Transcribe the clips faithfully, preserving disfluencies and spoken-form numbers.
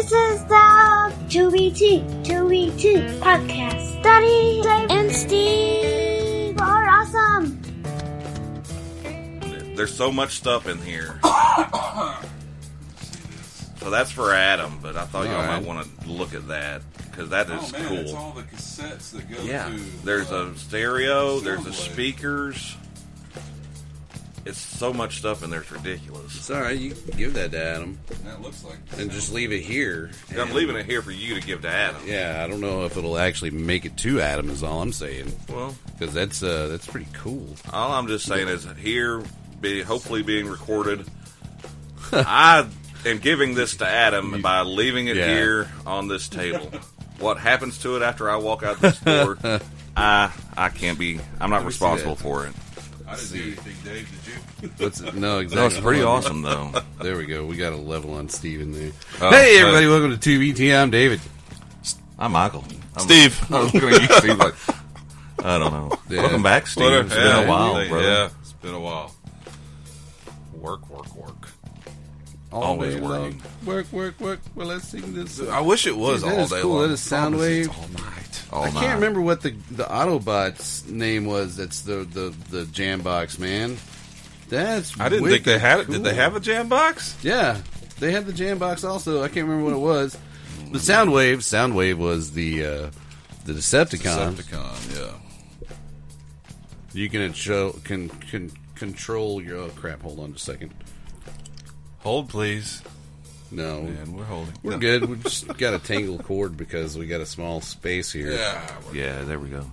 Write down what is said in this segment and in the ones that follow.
This is the two v two, two v two podcast. Daddy, Dave, and Steve are awesome. There's so much stuff in here. So that's for Adam, but I thought y'all right. might want to look at that, because that is oh, man, cool. It's all the cassettes that go yeah, to... there's uh, a stereo, there's the Soundwave. speakers. It's so much stuff in there, it's ridiculous. It's alright, you can give that to Adam. That looks like... And just leave it here. I'm And- leaving it here for you to give to Adam. Yeah, I don't know if it'll actually make it to Adam, is all I'm saying. Well, Because that's, uh, that's pretty cool. all I'm just saying is here, be hopefully being recorded. I am giving this to Adam by leaving it Yeah. here on this table. What happens to it after I walk out this door, I I can't be. I'm not Let me see responsible that. for it. I didn't do anything, Dave, did you? What's it? No, exactly. No, it's pretty Hold on. awesome though. There we go. We got a level on Steve in there. Oh, hey, uh, everybody, welcome to two V T. I'm David. I'm Michael. I'm, Steve. I was going to use Steve. Like, I don't know. Yeah. Welcome back, Steve. What a- It's yeah, been a while, yeah, brother. Yeah, it's been a while. Work, work, work. Always day working. long. Work, work, work. Well, let's sing this. I wish it was Dude, that all is day cool. long. That is Soundwave. I promise it's all night. All I night. can't remember what the the Autobots name was. That's the the the jam box, man. That's I didn't think they had it. cool. Did they have a jam box? Yeah, they had the jam box also. I can't remember what it was. The Soundwave. Soundwave was the uh, the Decepticons. Decepticon, yeah. You can show can can control your. Oh crap! Hold on just a second. Hold, please. No, And we're holding. we're good. We just got a tangle cord because we got a small space here. Yeah. we're- Yeah, there we go.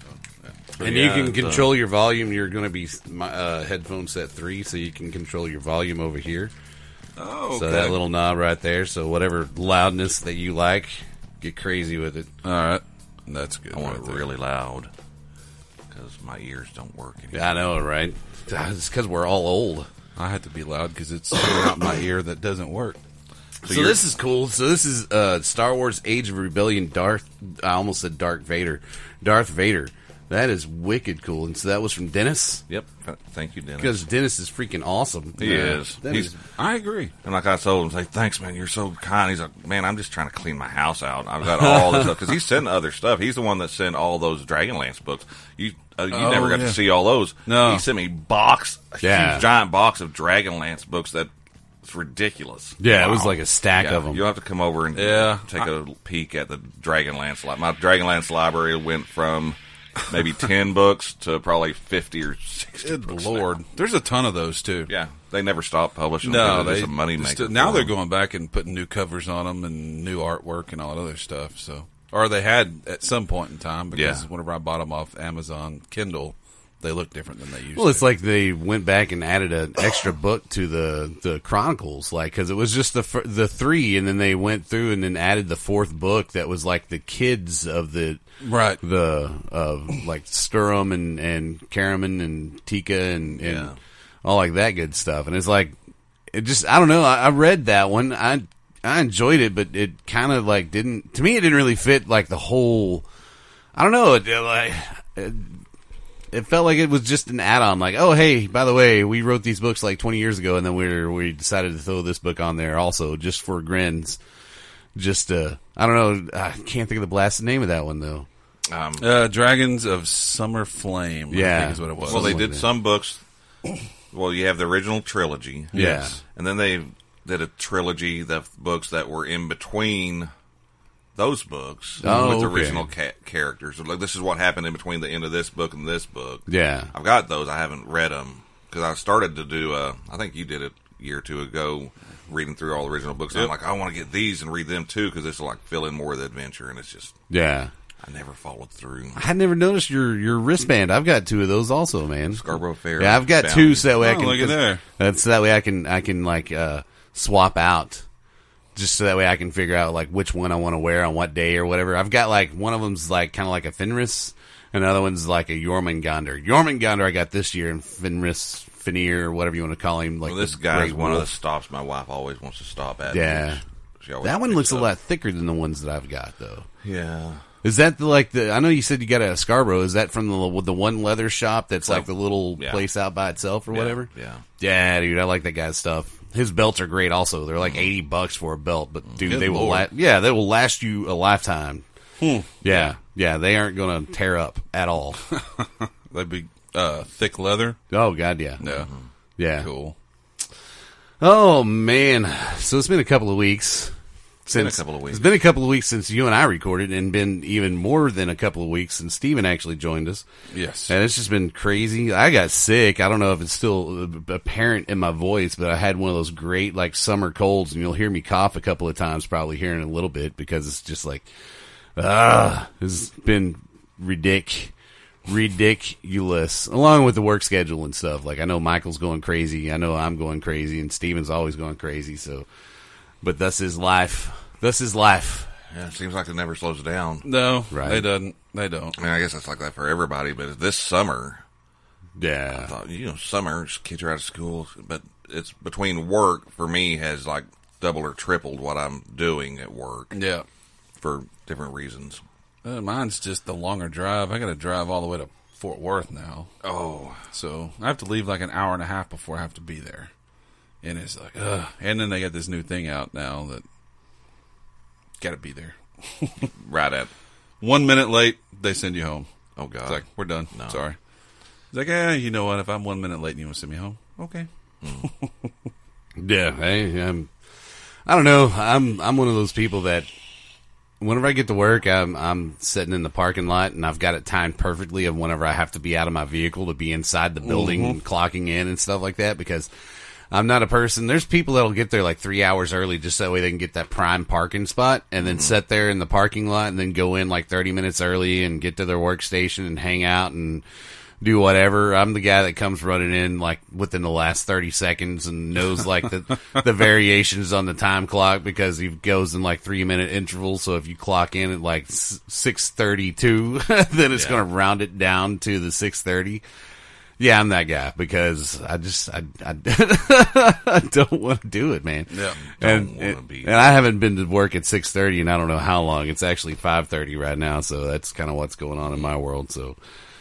And Yeah, you can it's, uh, control your volume. You're going to be uh, headphone set three, so you can control your volume over here. Oh, okay. So that little knob right there. So whatever loudness that you like, get crazy with it. All right. That's good. I want right it there. really loud because my ears don't work anymore. I know, right? It's because we're all old. I have to be loud because it's filling out my ear that doesn't work. So, you're- this is cool. So this is uh, Star Wars: Age of Rebellion. Darth, I almost said Darth Vader. Darth Vader. That is wicked cool. And so that was from Dennis, Yep. Thank you, Dennis. because Dennis is freaking awesome. He Uh, is. that He's, is- I agree. and like I told him, say, thanks, man. You're so kind. He's like, man, I'm just trying to clean my house out. I've got all this stuff because he's sending other stuff. He's the one that sent all those Dragonlance books. You uh, you Oh, never got yeah. to see all those. No. He sent me box, a Yeah. huge giant box of Dragonlance books that. It's ridiculous. Yeah, it was Wow. like a stack Yeah, of them. You'll have to come over and Yeah. take a peek at the Dragonlance. Li- My Dragonlance library went from maybe ten books to probably fifty or sixty. Good books Lord. now. There's a ton of those, too. Yeah, they never stopped publishing. No, because they it's a money just- maker. now for they're them. going back and putting new covers on them and new artwork and all that other stuff. So, or they had at some point in time because Yeah. whenever I bought them off Amazon Kindle, they look different than they used Well, to. it's like they went back and added an extra book to the, the Chronicles, like because it was just the fir- the three, and then they went through and then added the fourth book that was like the kids of the right. the of like Sturm and and Karaman and Tika and, and Yeah. all like that good stuff, and it's like it just I don't know. I, I read that one, I I enjoyed it, but it kind of like didn't to me. It didn't really fit like the whole. I don't know. It, it, like. It, It felt like it was just an add-on, like, oh, hey, by the way, we wrote these books like twenty years ago, and then we we decided to throw this book on there also, just for grins. Just, uh, I don't know, I can't think of the blasted name of that one, though. Um, Uh, Dragons of Summer Flame. I Yeah. think is what it was. well, they something like did that. some books. Well, you have the original trilogy. Yeah. And then they did a trilogy of books that were in between those books Oh, with okay. original ca- characters. Like, this is what happened in between the end of this book and this book. Yeah. I've got those. I haven't read them because I started to do. Uh, I think you did it a year or two ago, reading through all the original books. And I'm like, I want to get these and read them too because this will like fill in more of the adventure. And it's just Yeah. I never followed through. I had never noticed your, your wristband. I've got two of those also, man. Scarborough Fair. Yeah, I've got bound. two, so that way I Oh, can. look at there. That's that way I can I can like uh, swap out, just so that way I can figure out like which one I want to wear on what day or whatever. I've got like one of them's like kind of like a Fenris, and the other one's like a Jormungandr. Jormungandr I got this year, and Fenris, Fenrir, or whatever you want to call him. Like Well, this the guy's great one of the wolf. stops my wife always wants to stop at. Yeah. She always That one picks looks a up. lot thicker than the ones that I've got, though. Yeah. Is that the, like the? I know you said you got a Scarborough. Is that from the the one leather shop that's like the little Yeah. place out by itself or Yeah, whatever? Yeah. Yeah, dude, I like that guy's stuff. his belts are great. Also, they're like eighty bucks for a belt, but dude, Good they will. Lord. La- yeah, they will last you a lifetime. Hmm. Yeah, yeah, they aren't going to tear up at all. They'd be uh, thick leather. Oh God, yeah, Yeah. yeah. Cool. Oh man, so it's been a couple of weeks. been a Since, couple of weeks. It's been a couple of weeks since you and I recorded, and been even more than a couple of weeks since Steven actually joined us. Yes. And it's just been crazy. I got sick. I don't know if it's still uh, apparent in my voice, but I had one of those great like summer colds, and you'll hear me cough a couple of times, probably here in a little bit, because it's just like, ah, it's been ridic, ridiculous. Along with the work schedule and stuff. Like I know Michael's going crazy. I know I'm going crazy, and Steven's always going crazy. So, but thus is life. Thus is life. Yeah, it seems like it never slows down. No, Right. they don't. They don't. I mean, I guess it's like that for everybody, but this summer, I Yeah. thought, you know, summer, kids are out of school, but it's between work for me has like doubled or tripled what I'm doing at work Yeah. for different reasons. Uh, mine's just the longer drive. I got to drive all the way to Fort Worth now, Oh, so I have to leave like an hour and a half before I have to be there. And it's like, ugh. And then they got this new thing out now that got to be there. right at, One minute late, they send you home. oh God. It's like, we're done. No. Sorry. It's like, yeah, you know what? If I'm one minute late and you want to send me home, okay. Yeah, I, I'm. I don't know. I'm. I'm one of those people that whenever I get to work, I'm. I'm sitting in the parking lot, and I've got it timed perfectly of whenever I have to be out of my vehicle to be inside the building and clocking in and stuff like that. Because I'm not a person. There's people that'll get there like three hours early just that way they can get that prime parking spot, and then sit there in the parking lot, and then go in like thirty minutes early and get to their workstation and hang out and do whatever. I'm the guy that comes running in like within the last thirty seconds and knows like the the variations on the time clock because he goes in like three minute intervals. So if you clock in at like six thirty-two, then it's Yeah. going to round it down to the six thirty. Yeah, I'm that guy because I just I I, I don't want to do it, man. Yeah. and wanna and, be- and I haven't been to work at six thirty, and I don't know how long. It's actually five thirty right now, so that's kind of what's going on in my world. So.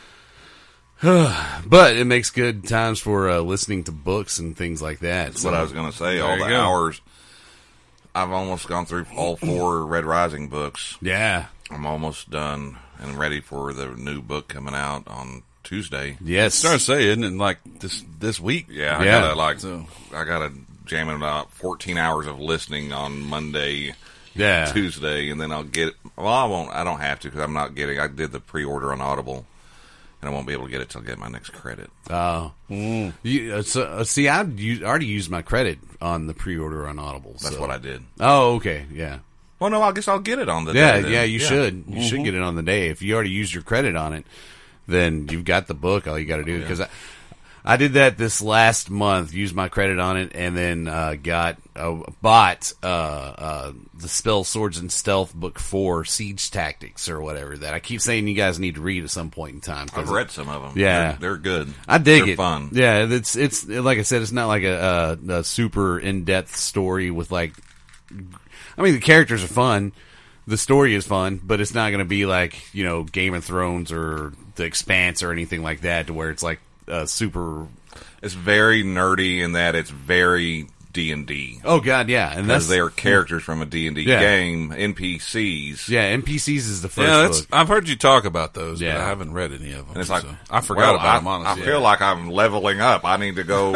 But it makes good times for uh, listening to books and things like that. That's So, what I was going to say. There All you the go. hours. I've almost gone through all four Red Rising books. yeah, I'm almost done and ready for the new book coming out on Tuesday. yes, Start saying, and like this this week. Yeah, I Yeah. gotta like, So- I gotta jam in about fourteen hours of listening on Monday, yeah, Tuesday, and then I'll get. Well, I won't. I don't have to because I'm not getting. I did the pre-order on Audible, and I won't be able to get it till I get my next credit. Oh, you, uh, so uh, see, I u- already used my credit on the pre-order on Audible. That's so- what I did. Oh, okay, yeah, Well, no, I guess I'll get it on the yeah, day then. yeah. You should, you should get it on the day. If you already used your credit on it, then you've got the book. All you got to do because I, I did that this last month. Used my credit on it, and then uh, got uh, bought uh, uh, the Spell Swords and Stealth book four, Siege Tactics or whatever. That I keep saying you guys need to read at some point in time. 'cause I've read some of them. Yeah. they're, they're good. I dig they're it. Fun. Yeah, it's it's like I said, it's not like a, a, a super in depth story with like. I mean, the characters are fun, the story is fun, but it's not going to be like you know Game of Thrones or The Expanse or anything like that, to where it's like uh, super. It's very nerdy in that it's very D and D. Oh God, yeah, and that's Because they are characters from a D and D Yeah. game, N P Cs. yeah. N P Cs is the first Yeah, that's, book. I've heard you talk about those, but Yeah. I haven't read any of them. And it's like, so I forgot well, about I, them, honestly. I feel like I'm leveling up. I need to go.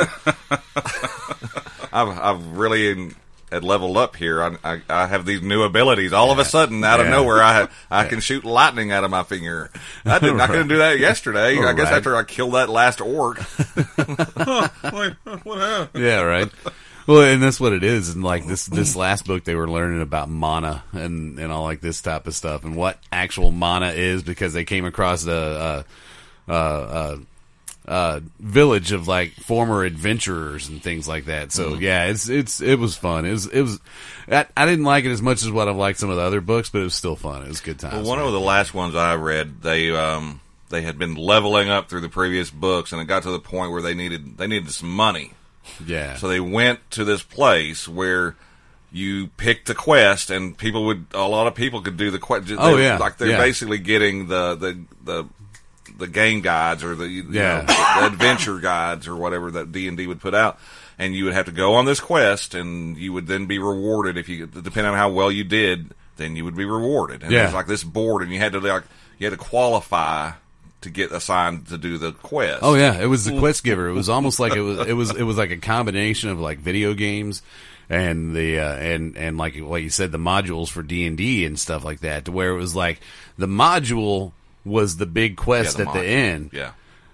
I've, I've really in, had leveled up here. I, I, I have these new abilities. All of a sudden, out of Yeah. nowhere, I I can shoot lightning out of my finger. I didn't. I couldn't do that yesterday. I guess Right. after I killed that last orc. Like, what happened? Yeah, right. Well, and that's what it is. And like this, this last book, they were learning about mana and, and all like this type of stuff and what actual mana is because they came across a, a, a, a, a village of like former adventurers and things like that. So yeah, it's it's it was fun. It was it was. I, I didn't like it as much as what I've liked some of the other books, but it was still fun. It was good times. Well, one of the last ones I read, they um they had been leveling up through the previous books, and it got to the point where they needed they needed some money. yeah. So they went to this place where you picked a quest, and people would a lot of people could do the quest. Oh, yeah. like they're Yeah. basically getting the the the. the game guides or the, you Yeah. know, the adventure guides or whatever that D and D would put out. and you would have to go on this quest, and you would then be rewarded if you, depending on how well you did, then you would be rewarded. And Yeah. there's like this board, and you had to like you had to qualify to get assigned to do the quest. Oh yeah, it was the quest giver. It was almost like it was it was it was like a combination of like video games and the uh, and and like what you said, the modules for D and D and stuff like that, to where it was like the module was the big quest Yeah, the at the module. end. Yeah.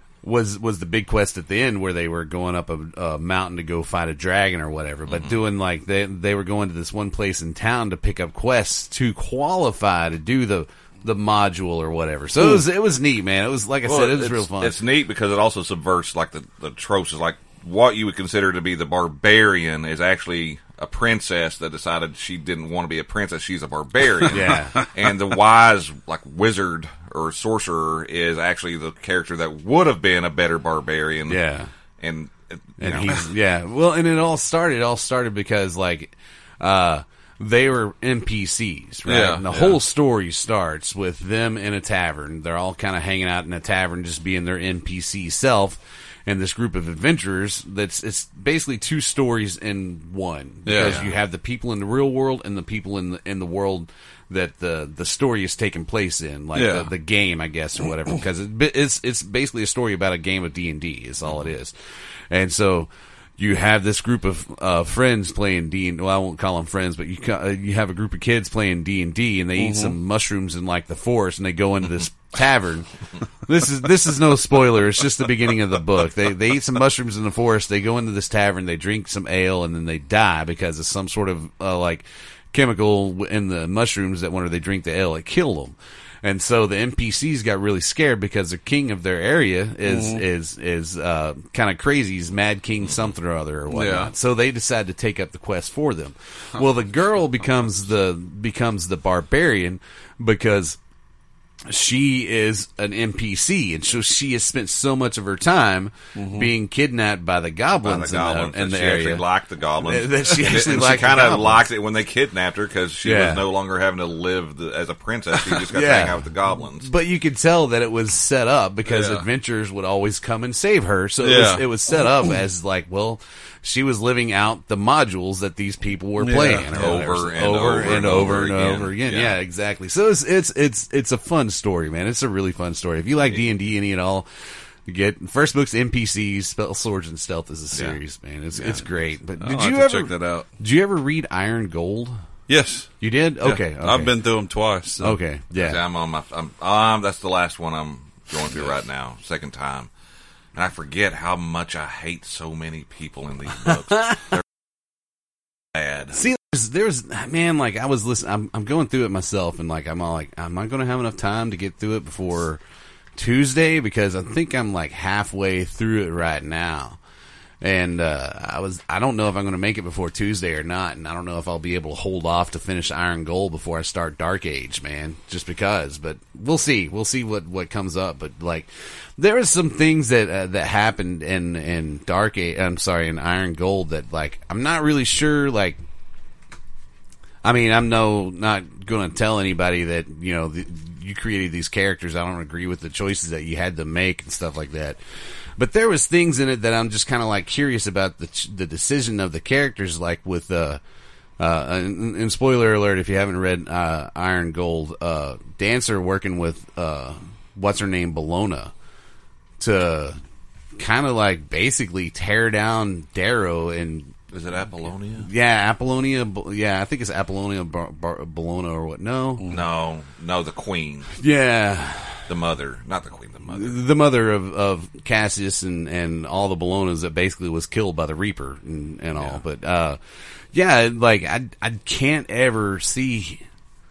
Was was the big quest at the end where they were going up a, a mountain to go fight a dragon or whatever, but Mm-hmm. doing like they they were going to this one place in town to pick up quests to qualify to do the the module or whatever. So it was it was neat, man. It was like I Well, said, it was it's, real fun. It's neat because it also subverts like the, the tropes. Is like what you would consider to be the barbarian is actually a princess that decided she didn't want to be a princess. She's a barbarian. Yeah. And the wise like wizard or sorcerer is actually the character that would have been a better barbarian. Yeah. And, you And know, he's yeah. Well, and it all started. It all started because like uh, they were N P Cs, right? Yeah, and the yeah. whole story starts with them in a tavern. They're all kind of hanging out in a tavern, just being their N P C self. And this group of adventurers, that's it's basically two stories in one, because Yeah. you have the people in the real world and the people in the in the world that the the story is taking place in, like Yeah. the, the game, I guess, or whatever. Because it, it's it's basically a story about a game of D and D. Is all it is. And so you have this group of uh, friends playing D and well, I won't call them friends, but you ca- uh, you have a group of kids playing D and D, and they eat some mushrooms in like the forest, and they go into this tavern. This is this is no spoiler. It's just the beginning of the book. They they eat some mushrooms in the forest. They go into this tavern. They drink some ale, and then they die because of some sort of uh, like chemical in the mushrooms that whenever they drink the ale, it killed them. And so the N P Cs got really scared because the king of their area is is is uh, kind of crazy. He's Mad King something or other or whatnot. Yeah. So they decide to take up the quest for them. Well, the girl becomes the becomes the barbarian because she is an N P C, and so she has spent so much of her time being kidnapped by the by goblins, the goblins, in the, in and the she area. actually liked the goblins. That she And- actually and liked she the kind of goblins. liked it when they kidnapped her because she Yeah. was no longer having to live the, as a princess. She just got Yeah. to hang out with the goblins. But you could tell that it was set up because Yeah. adventurers would always come and save her. So it, Yeah. was, it was set up as like, well, she was living out the modules that these people were Yeah. playing or Over whatever. and over over and and over over and again. over again. Yeah. Yeah, exactly. So it's it's it's it's a fun story, man. It's a really fun story. If you like D and D any at all, you get first book's N P Cs, Spell Swords and Stealth is a Yeah. series, man. It's it's great. But I'll did have you to ever check that out? Did you ever read Iron Gold? Yes. You did? Yeah. Okay, okay. I've been through them twice. so- okay. Yeah. I'm on my. I'm, um, that's the last one I'm going through right now. Second time, and I forget how much I hate so many people in these books. They're bad. See, there's, there's, man, like I was listening, I'm, I'm going through it myself, and like I'm all like, am I going to have enough time to get through it before Tuesday? Because I think I'm like halfway through it right now, and uh, I was, I don't know if I'm going to make it before Tuesday or not, and I don't know if I'll be able to hold off to finish Iron Gold before I start Dark Age, man, just because. But we'll see, we'll see what what comes up. But like, there are some things that uh, that happened in in Dark Age. I'm sorry, in Iron Gold that like I'm not really sure like. I mean, I'm no not going to tell anybody that you know the, you created these characters. I don't agree with the choices that you had to make and stuff like that. But there was things in it that I'm just kind of like curious about the the decision of the characters, like with uh, uh and, and spoiler alert if you haven't read uh, Iron Gold, uh, Dancer working with uh, what's her name Bologna to kind of like basically tear down Darrow and. Is it Apollonia? Yeah, Apollonia. Bo- Yeah, I think it's Apollonia Bar- Bar- Bologna or what? No. No, no, the queen, Yeah, the mother, not the queen, the mother. the mother of, of Cassius and, and all the Bolognas that basically was killed by the Reaper and, and all. Yeah. But uh, yeah, like I I can't ever see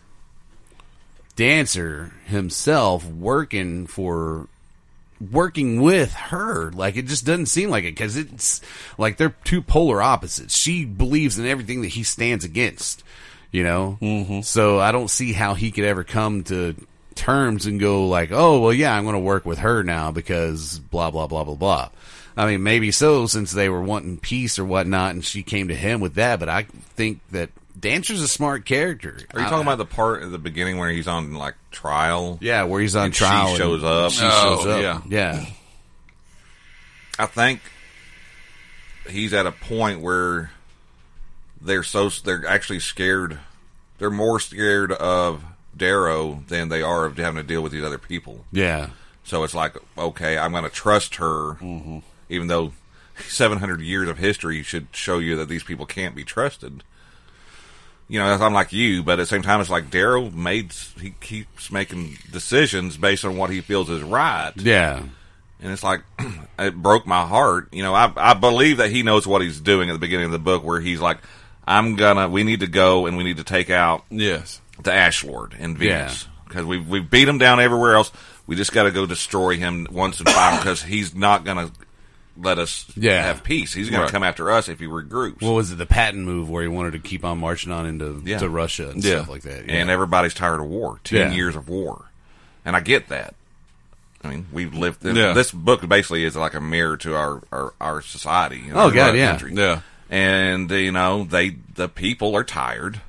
Dancer himself working for. Working with her, like it just doesn't seem like it because it's like they're two polar opposites. She believes in everything that he stands against, you know. Mm-hmm. So I don't see how he could ever come to terms and go like, "Oh, well, yeah, I'm going to work with her now because blah blah blah blah blah." I mean, maybe so since they were wanting peace or whatnot, and she came to him with that. But I think that Dancer's a smart character. Are you talking about the part at the beginning where he's on like trial? Yeah, where he's on And she trial. and shows up? She Oh, shows up. yeah. Yeah. I think he's at a point where they're so they're actually scared. They're more scared of Darrow than they are of having to deal with these other people. Yeah. So it's like, okay, I'm going to trust her, Mm-hmm. even though seven hundred years of history should show you that these people can't be trusted. You know, I'm like you, but at the same time, it's like Darrow made, he keeps making decisions based on what he feels is right. Yeah. And it's like, it broke my heart. You know, I I believe that he knows what he's doing at the beginning of the book, where he's like, I'm gonna, we need to go and we need to take out Yes. the Ash Lord and Venus. Because we've, we've beat him down everywhere else. We just got to go destroy him once and final, because he's not going to let us Yeah. have peace. He's going Right. to come after us if he regroups. What was it, the Patton move where he wanted to keep on marching on into Yeah. to Russia and Yeah. stuff like that? Yeah. And everybody's tired of war. Ten Yeah. years of war. And I get that. I mean, we've lived... Yeah. This book basically is like a mirror to our, our, our society. You know, Oh, God, our yeah. country. Yeah. And, you know, they the people are tired.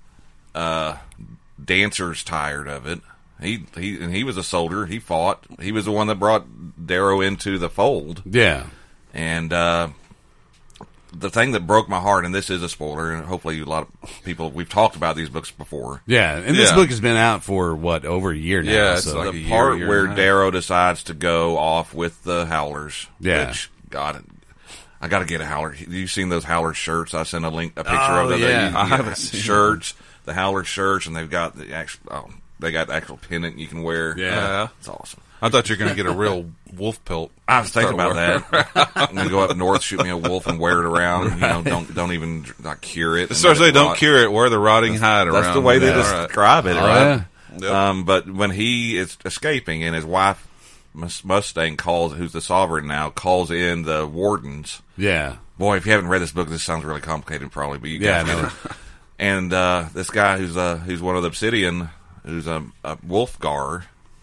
Uh, Dancer's tired of it. He he and he was a soldier. He fought. He was the one that brought Darrow into the fold. Yeah. And uh, the thing that broke my heart, and this is a spoiler, and hopefully a lot of people, we've talked about these books before. Yeah. And this Yeah. book has been out for, what, over a year now? Yeah, it's so. like the a year, part year where and a half. Darrow decides to go off with the Howlers. Yeah. Which, God, I got to get a Howler. You've seen those Howler shirts? I sent a link, a picture Oh, of them. yeah. They- I you haven't got seen shirts, the Howler shirts, and they've got the actual. Oh, they got the actual pendant you can wear. Yeah. Yeah. It's awesome. I thought you were going to get a real wolf pelt. I was thinking Start about wearing- that. I'm gonna go up north, shoot me a wolf, and wear it around. You know, don't don't even like cure it. and Start let it saying, don't rot. cure it. Wear the rotting hide around. That's the way they Yeah, all right. describe it, Oh, right? yeah. Yep. Um, but when he is escaping and his wife Mus- Mustang calls, who's the sovereign now, calls in the wardens. Yeah. Boy, if you haven't read this book, this sounds really complicated, probably. But you Yeah, guys I know. get it. And uh, this guy who's uh, who's one of the Obsidian, who's a, a Wolfgar,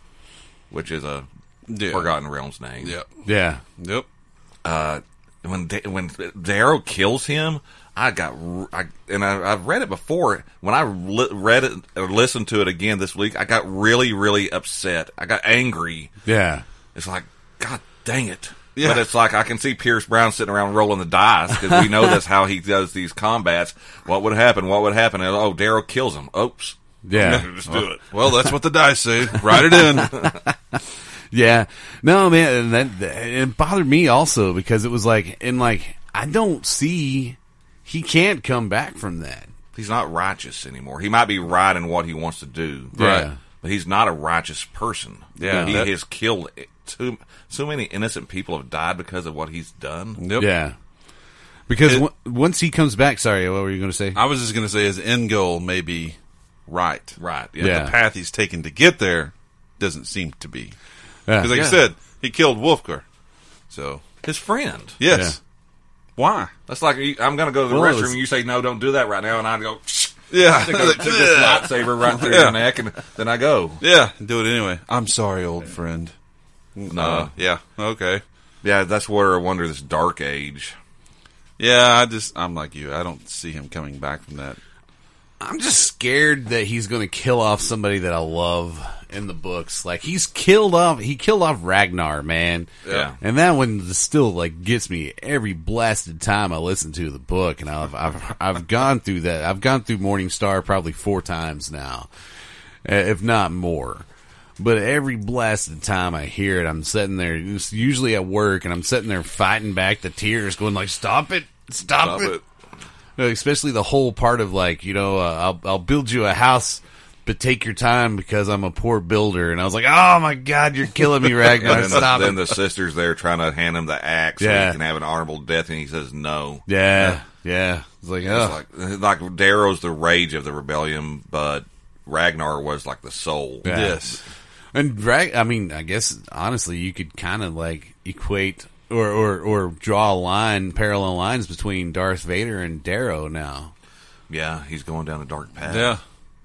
which is a Yeah. Forgotten Realms name. Yep. Yeah. Yep. Uh, when Da- when Darrow kills him, I got r- I, and I, I've read it before. When I li- read it or listened to it again this week, I got really really upset. I got angry. Yeah. It's like, God dang it. Yeah. But it's like I can see Pierce Brown sitting around rolling the dice, because we know that's how he does these combats. What would happen? What would happen? And, oh, Darrow kills him. Oops. Yeah. Just do it. Well, that's what the dice say. Write it in. Yeah. No, man, and that, that it bothered me also, because it was like, and like, I don't see, he can't come back from that. He's not righteous anymore. He might be right in what he wants to do. Yeah. But he's not a righteous person. Yeah, He that- has killed too, so many innocent people have died because of what he's done. Yep. Yeah. Because It- w- once he comes back, sorry, what were you going to say? I was just going to say his end goal may be right. Right. Yeah. The path he's taken to get there doesn't seem to be. Yeah. Because like Yeah. I said, he killed Wolfgar. So, His friend. yes. Why? That's like, you- I'm going to go to the Well, it restroom was- and you say, no, don't do that right now. And I go, Yeah. stick a- stick this lightsaber right through Yeah. your neck, and then I go. Yeah. Do it anyway. I'm sorry, old friend. No. Uh, yeah. Okay. Yeah, that's where I wonder this dark age. Yeah, I just, I'm like you. I don't see him coming back from that. I'm just scared that he's going to kill off somebody that I love in the books. Like, he's killed off, he killed off Ragnar, man. Yeah. And that one still, like, gets me every blasted time I listen to the book. And I've, I've, I've gone through that. I've gone through Morning Star probably four times now, uh, if not more. But every blasted time I hear it, I'm sitting there, it's usually at work, and I'm sitting there fighting back the tears, going like, stop it, stop, Stop it. it. Uh, Especially the whole part of like, you know, uh, I'll I'll build you a house, but take your time because I'm a poor builder. And I was like, oh my God, you're killing me, Ragnar. And then, the, Stop then it. the sister's there trying to hand him the axe so Yeah. he can have an honorable death, and he says no. Yeah, yeah. It's like, It's oh, like like Darrow's the rage of the rebellion, but Ragnar was like the soul. Yeah. Yes. and Rag. I mean, I guess honestly, you could kind of like equate or, or or draw a line, parallel lines between Darth Vader and Darrow now. Yeah, he's going down a dark path. Yeah.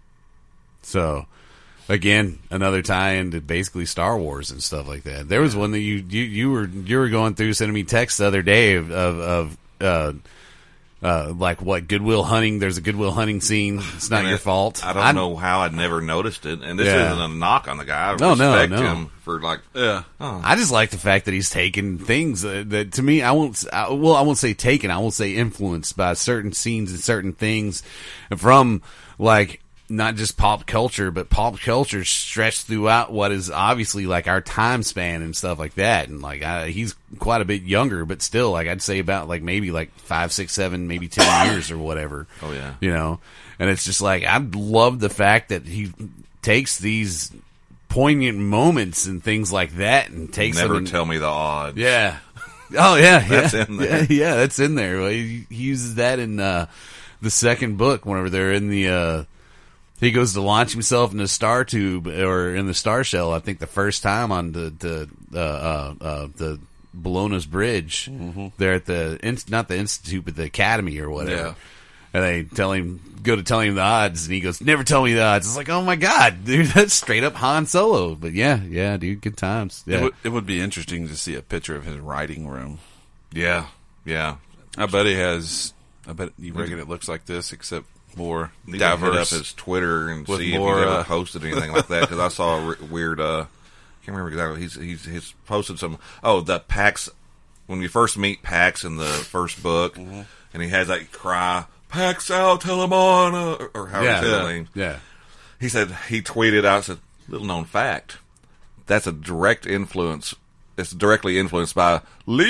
So, again, another tie into basically Star Wars and stuff like that. There was one that you, you, you were you were going through, sending me texts the other day of of, of uh, Uh, like what Goodwill Hunting? There's a Goodwill Hunting scene. It's not And your it- fault. I don't I- know how I'd never noticed it. And this Yeah. isn't a knock on the guy. I No, no, respect no. him for like, Yeah. oh, I just like the fact that he's taken things that, that to me, I won't, I, well, I won't say taken, I won't say influenced by certain scenes and certain things from like not just pop culture, but pop culture stretched throughout what is obviously like our time span and stuff like that. And like, I, he's quite a bit younger, but still, like I'd say about like maybe like five, six, seven, maybe ten years or whatever. Oh, yeah. You know, and it's just like, I love the fact that he takes these poignant moments and things like that and takes never them and, tell me the odds. yeah. Oh yeah, yeah. That's in there. Yeah, yeah, that's in there. Well, he, he uses that in uh, the second book whenever they're in the. Uh, he goes to launch himself in the star tube or in the star shell. I think the first time on the the uh, uh, uh, the Bologna's Bridge. Mm-hmm. They're at the inst- not the institute, but the academy or whatever. Yeah. And they tell him, go to tell him the odds, and he goes, "Never tell me the odds." It's like, oh my god, dude, that's straight up Han Solo. But yeah, yeah, dude, good times. It, Yeah, would, it would be interesting to see a picture of his writing room. Yeah. Yeah. I bet he has. I bet you reckon it looks like this, except more Need to hit up diverse. his Twitter and With see more, if he's ever uh, posted anything like that. Because I saw a re- weird. Uh, can't remember exactly. He's he's he's posted some. Oh, the Pax. When you first meet Pax in the first book, Mm-hmm. and he has that cry, "Pax out, Telemana," or, or how yeah, he said yeah. the name. yeah. He said he tweeted out, said, "Little known fact, that's a direct influence. It's directly influenced by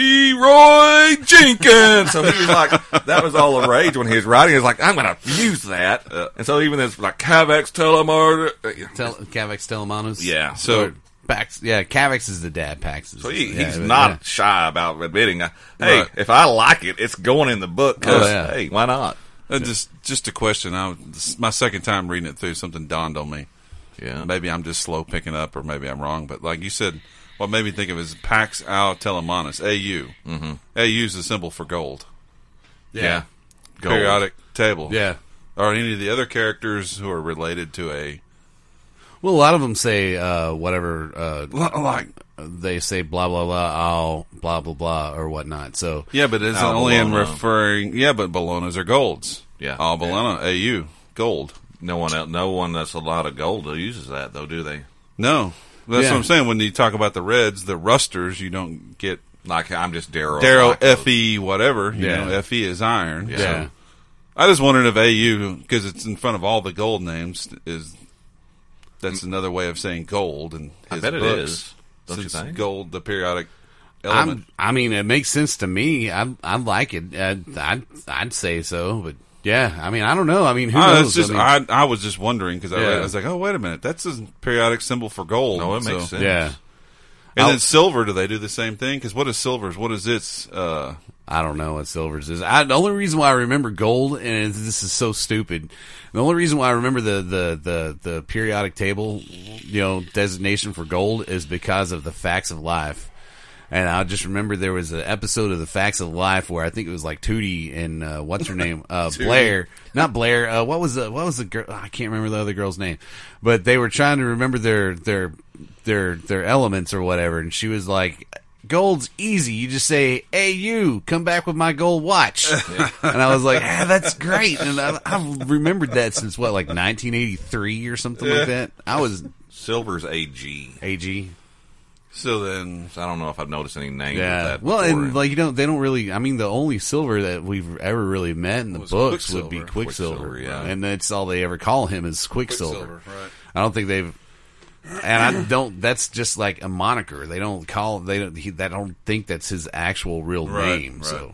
Leroy Jenkins." So he was like, that was all the rage when he was writing. He was like, I'm going to use that. Uh, and so even this like Cavex Telemar, uh, Tel- Cavex Telemanos. yeah. So- Or Pax. Yeah, Cavex is the dad. Pax is. So he, yeah, he's but, not yeah. shy about admitting, uh, hey, Right. if I like it, it's going in the book. 'Cause, Oh, yeah. hey, why not? Uh, just, just a question. I, this is my second time reading it through, something dawned on me. Yeah. Maybe I'm just slow picking up, or maybe I'm wrong. But like you said, what made me think of is Pax Au Telemanus, A U. Mm-hmm. A U is the symbol for gold. Yeah. Gold. Periodic table. Yeah. Are any of the other characters who are related to a Well, a lot of them say uh, whatever. Uh, like? they say blah blah blah. I'll blah blah blah or whatnot. So Yeah, but it's Al only in Bologna. referring. Yeah, but Bolognas are golds. Yeah. Al Bologna, A U, gold. No one else, no one that's a lot of gold uses that, though, do they? No, that's Yeah. what I'm saying. When you talk about the Reds, the Rusters, you don't get Like, I'm just Daryl. Darrow Like, F E whatever. You Yeah. know, F E is iron. Yeah. yeah. So I just wondered if A U, because it's in front of all the gold names, is that's another way of saying gold. And I bet it is. Don't you Since think? gold, the periodic element. I'm, I mean, it makes sense to me. I I like it. I'd, I'd I'd say so, but yeah. I mean, I don't know. I mean, who Ah, knows? it's just, I mean, I, I was just wondering because I, Yeah. I was like, oh wait a minute, that's a periodic symbol for gold. No, it So- makes sense. yeah. And I'll- then silver, do they do the same thing? Because what is silver's? What is its? Uh, I don't know what silvers is. I, the only reason why I remember gold, and this is so stupid, the only reason why I remember the, the, the, the periodic table, you know, designation for gold is because of the Facts of Life. And I just remember there was an episode of the Facts of Life where I think it was like Tootie and uh, what's her name, uh, Blair, not Blair. Uh, what was the what was the girl? I can't remember the other girl's name, but they were trying to remember their their their their elements or whatever, and she was like, "Gold's easy. You just say, hey, you, come back with my gold watch." And I was like, ah, that's great. And I, I've remembered that since, what, like nineteen eighty-three or something like that? I was Silver's A G. A G. so then, So I don't know if I've noticed any names Yeah. of that Well, before. and like, you don't, they don't really, I mean, the only silver that we've ever really met in the Was books would be Quicksilver. Quicksilver. Quicksilver, yeah. And that's all they ever call him is Quicksilver. Quicksilver, right. I don't think they've, and I don't, that's just like a moniker. They don't call, they don't, he, they don't think that's his actual real Right, name. right. So,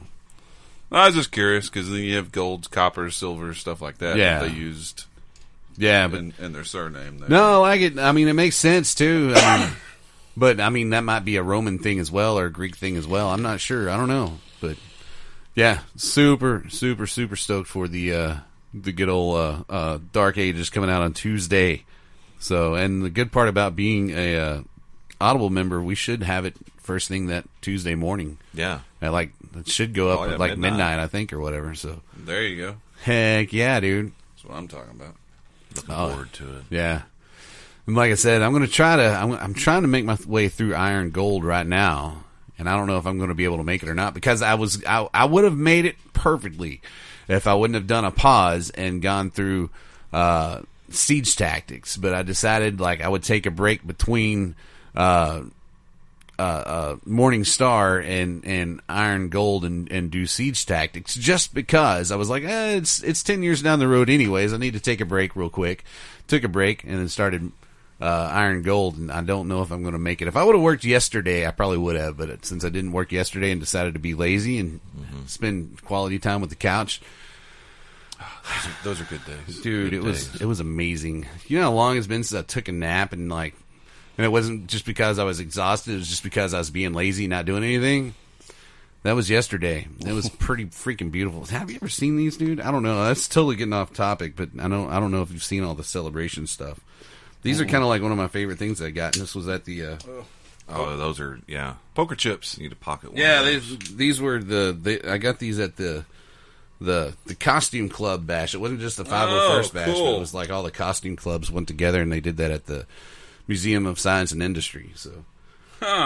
I was just curious because then you have golds, coppers, silvers, stuff like that. Yeah. that they used yeah, but in, in their surname. There. no, I get, I mean, it makes sense too. I mean, but I mean, that might be a Roman thing as well or a Greek thing as well. I'm not sure. I don't know. But yeah, super, super, super stoked for the, uh, the good old, uh, uh, Dark Ages coming out on Tuesday. So, and the good part about being a, uh, Audible member, we should have it first thing that Tuesday morning. yeah. At like, it should go up Oh, yeah, at like midnight. midnight. I think, or whatever. So, There you go. heck yeah, dude. That's what I'm talking about. Looking Oh. forward to it. Yeah. And like I said, I'm going to try to, I'm, I'm trying to make my way through Iron Gold right now. and I don't know if I'm going to be able to make it or not because I was I, I would have made it perfectly if I wouldn't have done a pause and gone through uh, Siege Tactics, but I decided like I would take a break between uh, uh, uh, Morning Star and, and Iron Gold and, and do Siege Tactics just because I was like, eh, it's it's ten years down the road anyways. I need to take a break real quick. Took a break and then started uh, Iron Gold, and I don't know if I'm going to make it. If I would have worked yesterday, I probably would have, but it, since I didn't work yesterday and decided to be lazy and mm-hmm. spend quality time with the couch. Those are, those are good days, dude. Good it was days. it was amazing. You know how long it's been since I took a nap and like, and it wasn't just because I was exhausted. It was just because I was being lazy, not doing anything. That was yesterday. It was pretty freaking beautiful. Have you ever seen these, dude? I don't know. That's totally getting off topic, but I don't. I don't know if you've seen all the celebration stuff. These are kind of like one of my favorite things I got. And this was at the. Uh, Oh, those are yeah. Poker chips. You need a pocket one. yeah, of these those. these were the. They, I got these at the. The the costume club bash. It wasn't just the five oh first Oh, bash, but cool. it was like all the costume clubs went together and they did that at the Museum of Science and Industry. So, Huh.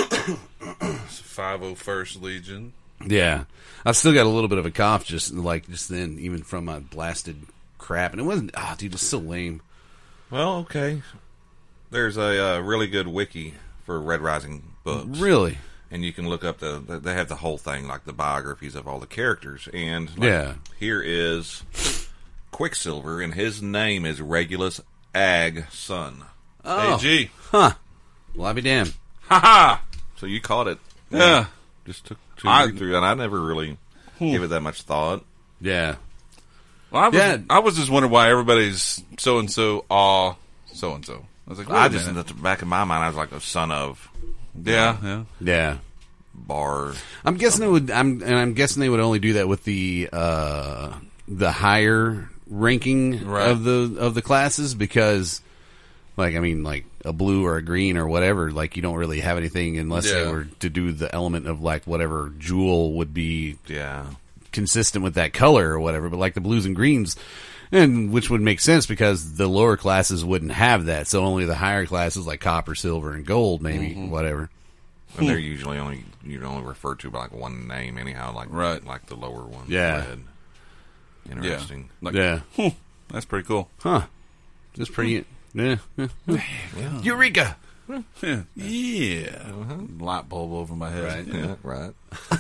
five oh first Legion. yeah, I've still got a little bit of a cough just like just then, even from my blasted crap. And it wasn't. Ah, oh, dude, it's so lame. Well, okay. There's a uh, really good wiki for Red Rising books. Really? And you can look up the, the they have the whole thing, like the biographies of all the characters. And like, Yeah. here is Quicksilver, and his name is Regulus Ag Son. Oh, A G. huh? Well, I'll be damned. Ha ha. So you caught it. Yeah. Just took two I- read through, and I never really gave it that much thought. Yeah. Well, I was, Yeah. I was just wondering why everybody's so and so aw so and so. I was like, wait I a just, minute. at the back of my mind, I was like a son of Yeah, yeah. Yeah. Bar. I'm guessing it would. I'm and I'm guessing they would only do that with the uh, the higher ranking Right. of the of the classes because, like, I mean, like a blue or a green or whatever. Like, you don't really have anything unless they Yeah. were to do the element of like whatever jewel would be Yeah. consistent with that color or whatever. But like the blues and greens, and which would make sense because the lower classes wouldn't have that. So only the higher classes like copper, silver, and gold, maybe Mm-hmm. whatever. And they're usually only you only referred to by like one name anyhow, like Right. like the lower one. Yeah. Red. Interesting. Like, Yeah. That's pretty cool. Huh. That's pretty. Yeah. Eureka. Yeah. Yeah. Light bulb over my head. Yeah, right.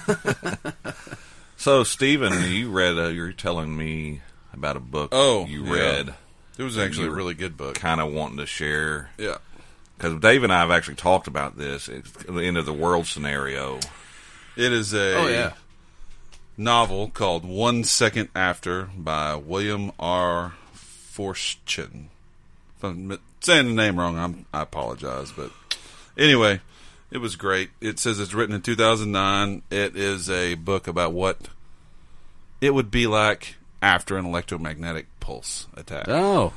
So, Stephen, you read. Uh, you're telling me about a book. Oh, you yeah. read. It was actually a You- really good book. Kind of wanting to share Yeah. because Dave and I have actually talked about this. It's the end of the world scenario. It is a Oh, yeah. novel called One Second After by William R. Forstchen. If I'm saying the name wrong, I'm, I apologize. But anyway, it was great. It says it's written in two thousand nine. It is a book about what it would be like after an electromagnetic pulse attack. Oh.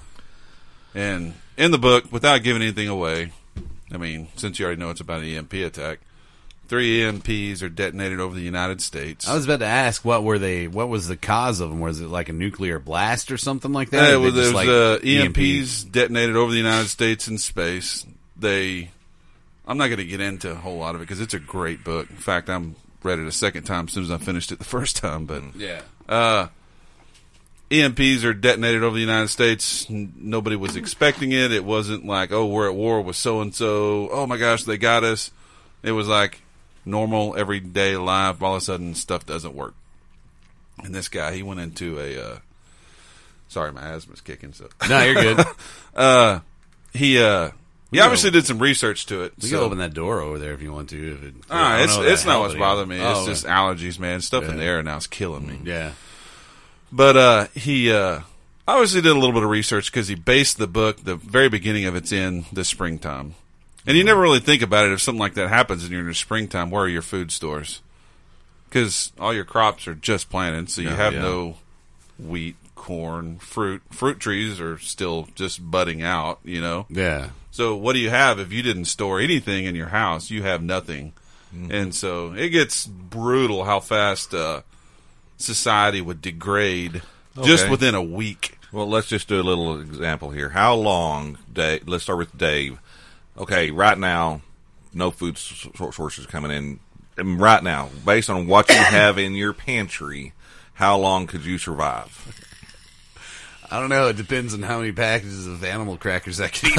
And in the book, without giving anything away, I mean, since you already know it's about an E M P attack, three E M Ps are detonated over the United States. I was about to ask what were they? What was the cause of them? Was it like a nuclear blast or something like that? Yeah, Or well, they just, there's like, uh, E M Ps detonated over the United States in space. They, I'm not going to get into a whole lot of it because it's a great book. In fact, I'm read it a second time as soon as I finished it the first time. But Yeah. uh, E M Ps are detonated over the United States. N- Nobody was expecting it. It wasn't like, oh, we're at war with so and so. Oh my gosh, they got us. It was like normal, everyday life. All of a sudden, stuff doesn't work. And this guy, he went into a. Uh, sorry, my asthma's kicking. So No, you're good. uh, he uh, he go- obviously did some research to it. We so. can open that door over there if you want to. If it, Ah, I don't it's know it's that not hell what's it is. bothering me. It's Oh, just allergies, man. Stuff in Yeah. the air now is killing me. yeah. But uh, he uh, obviously did a little bit of research because he based the book, the very beginning of it's in the springtime. And you never really think about it. If something like that happens and you're in the springtime, where are your food stores? Because all your crops are just planted, so you Yeah, have yeah. no wheat, corn, fruit. Fruit trees are still just budding out, you know? Yeah. So what do you have if you didn't store anything in your house? You have nothing. And so it gets brutal how fast uh, society would degrade just Okay. within a week. Well, let's just do a little example here. How long, Dave? Let's start with Dave. Okay, right now, no food s- sources coming in. And right now, based on what you have in your pantry, how long could you survive? I don't know. It depends on how many packages of animal crackers I can eat.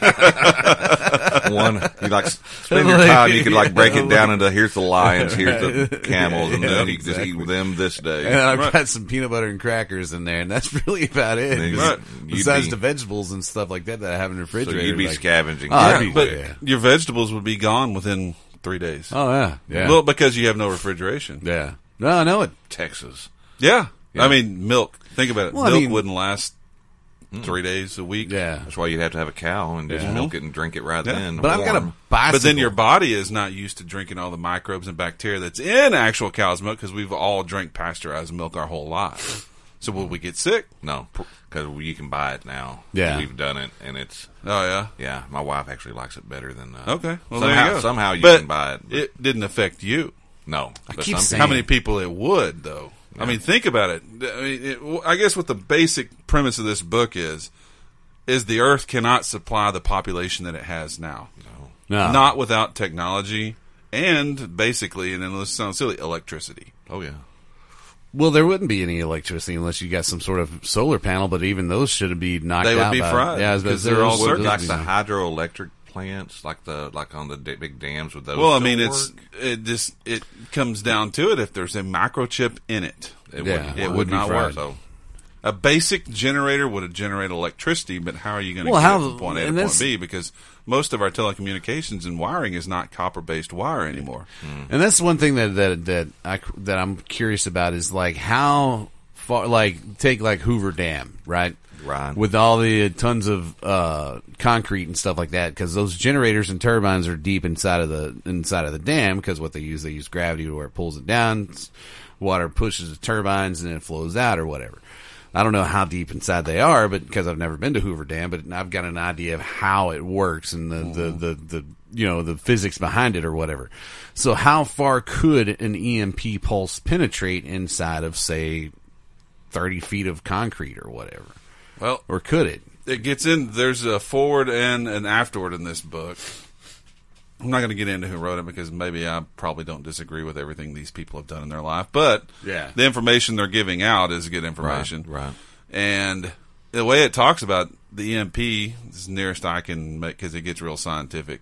One, you like spend your time. You could like break it down into here's the lions, here's the camels, and then you can just eat them this day. And I've Right. got some peanut butter and crackers in there, and that's really about it. And Right. you'd Besides be- the vegetables and stuff like that that I have in the So refrigerator. you'd be like, scavenging. Oh, I'd Yeah, be- but yeah. your vegetables would be gone within three days. Oh yeah, yeah, Well, because you have no refrigeration. yeah. No, I know it. Texas. Yeah. Yeah. I mean, milk. Think about it. Well, I milk mean- wouldn't last three days a week. Yeah, That's why you'd have to have a cow and just Yeah. milk it and drink it right Yeah. then. but I've got a warm. bicycle. But then your body is not used to drinking all the microbes and bacteria that's in actual cow's milk because we've all drank pasteurized milk our whole lives. So will we get sick? No, because you can buy it now. Yeah. We've done it, and it's Oh, yeah. yeah. My wife actually likes it better than uh, Okay. Well, somehow, there you go. Somehow you But can buy it. but It didn't affect you. no, but keep some saying- How many people it would, though? I mean, think about it. I mean, it, I guess what the basic premise of this book is, is the Earth cannot supply the population that it has now. no. Not without technology and basically, and then this sounds silly, electricity. Oh yeah. Well, there wouldn't be any electricity unless you got some sort of solar panel. But even those should be knocked They would out. be by, fried, Yeah, I was about to because say, they're all those- Would circuits. those like would the be- hydroelectric plants, like the like on the d- big dams with those. Well, I still mean, it's work? it just it comes down to it. If there's a microchip in it, it yeah, wouldn't it work. would be not fried. work. So A basic generator would generate electricity, but how are you going to Well, get how- it from point A to and point that's- B? Because most of our telecommunications and wiring is not copper-based wire anymore. And that's one thing that that that I that I'm curious about is like how far, like take like Hoover Dam, right? Right. With all the tons of uh, concrete and stuff like that, because those generators and turbines are deep inside of the inside of the dam. Because what they use, they use gravity to where it pulls it down. Water pushes the turbines and it flows out or whatever. I don't know how deep inside they are, but because I've never been to Hoover Dam, but I've got an idea of how it works and the, the, the, the, you know, the physics behind it or whatever. So how far could an E M P pulse penetrate inside of, say, thirty feet of concrete or whatever? Well, Or could it? it gets in. There's a forward and an afterward in this book. I'm not going to get into who wrote it because maybe I probably don't disagree with everything these people have done in their life. But Yeah. the information they're giving out is good information. Right, right. And the way it talks about the E M P, this is the nearest I can make because it gets real scientific,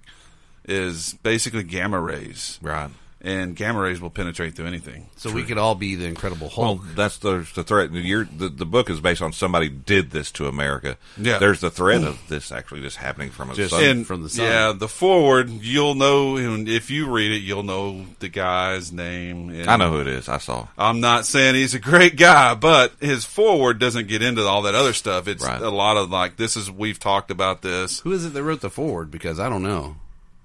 is basically gamma rays. Right. And gamma rays will penetrate through anything. So we could all be the Incredible Hulk. Well, that's the the threat. You're, the the book is based on somebody did this to America. Yeah. There's the threat of this actually just happening from a Just sun. in- from the sun. Yeah, the forward, you'll know, and if you read it, you'll know the guy's name. And I know who it is. I saw. I'm not saying he's a great guy, but his forward doesn't get into all that other stuff. It's Right. a lot of like, this is, we've talked about this. Who is it that wrote the forward? Because I don't know.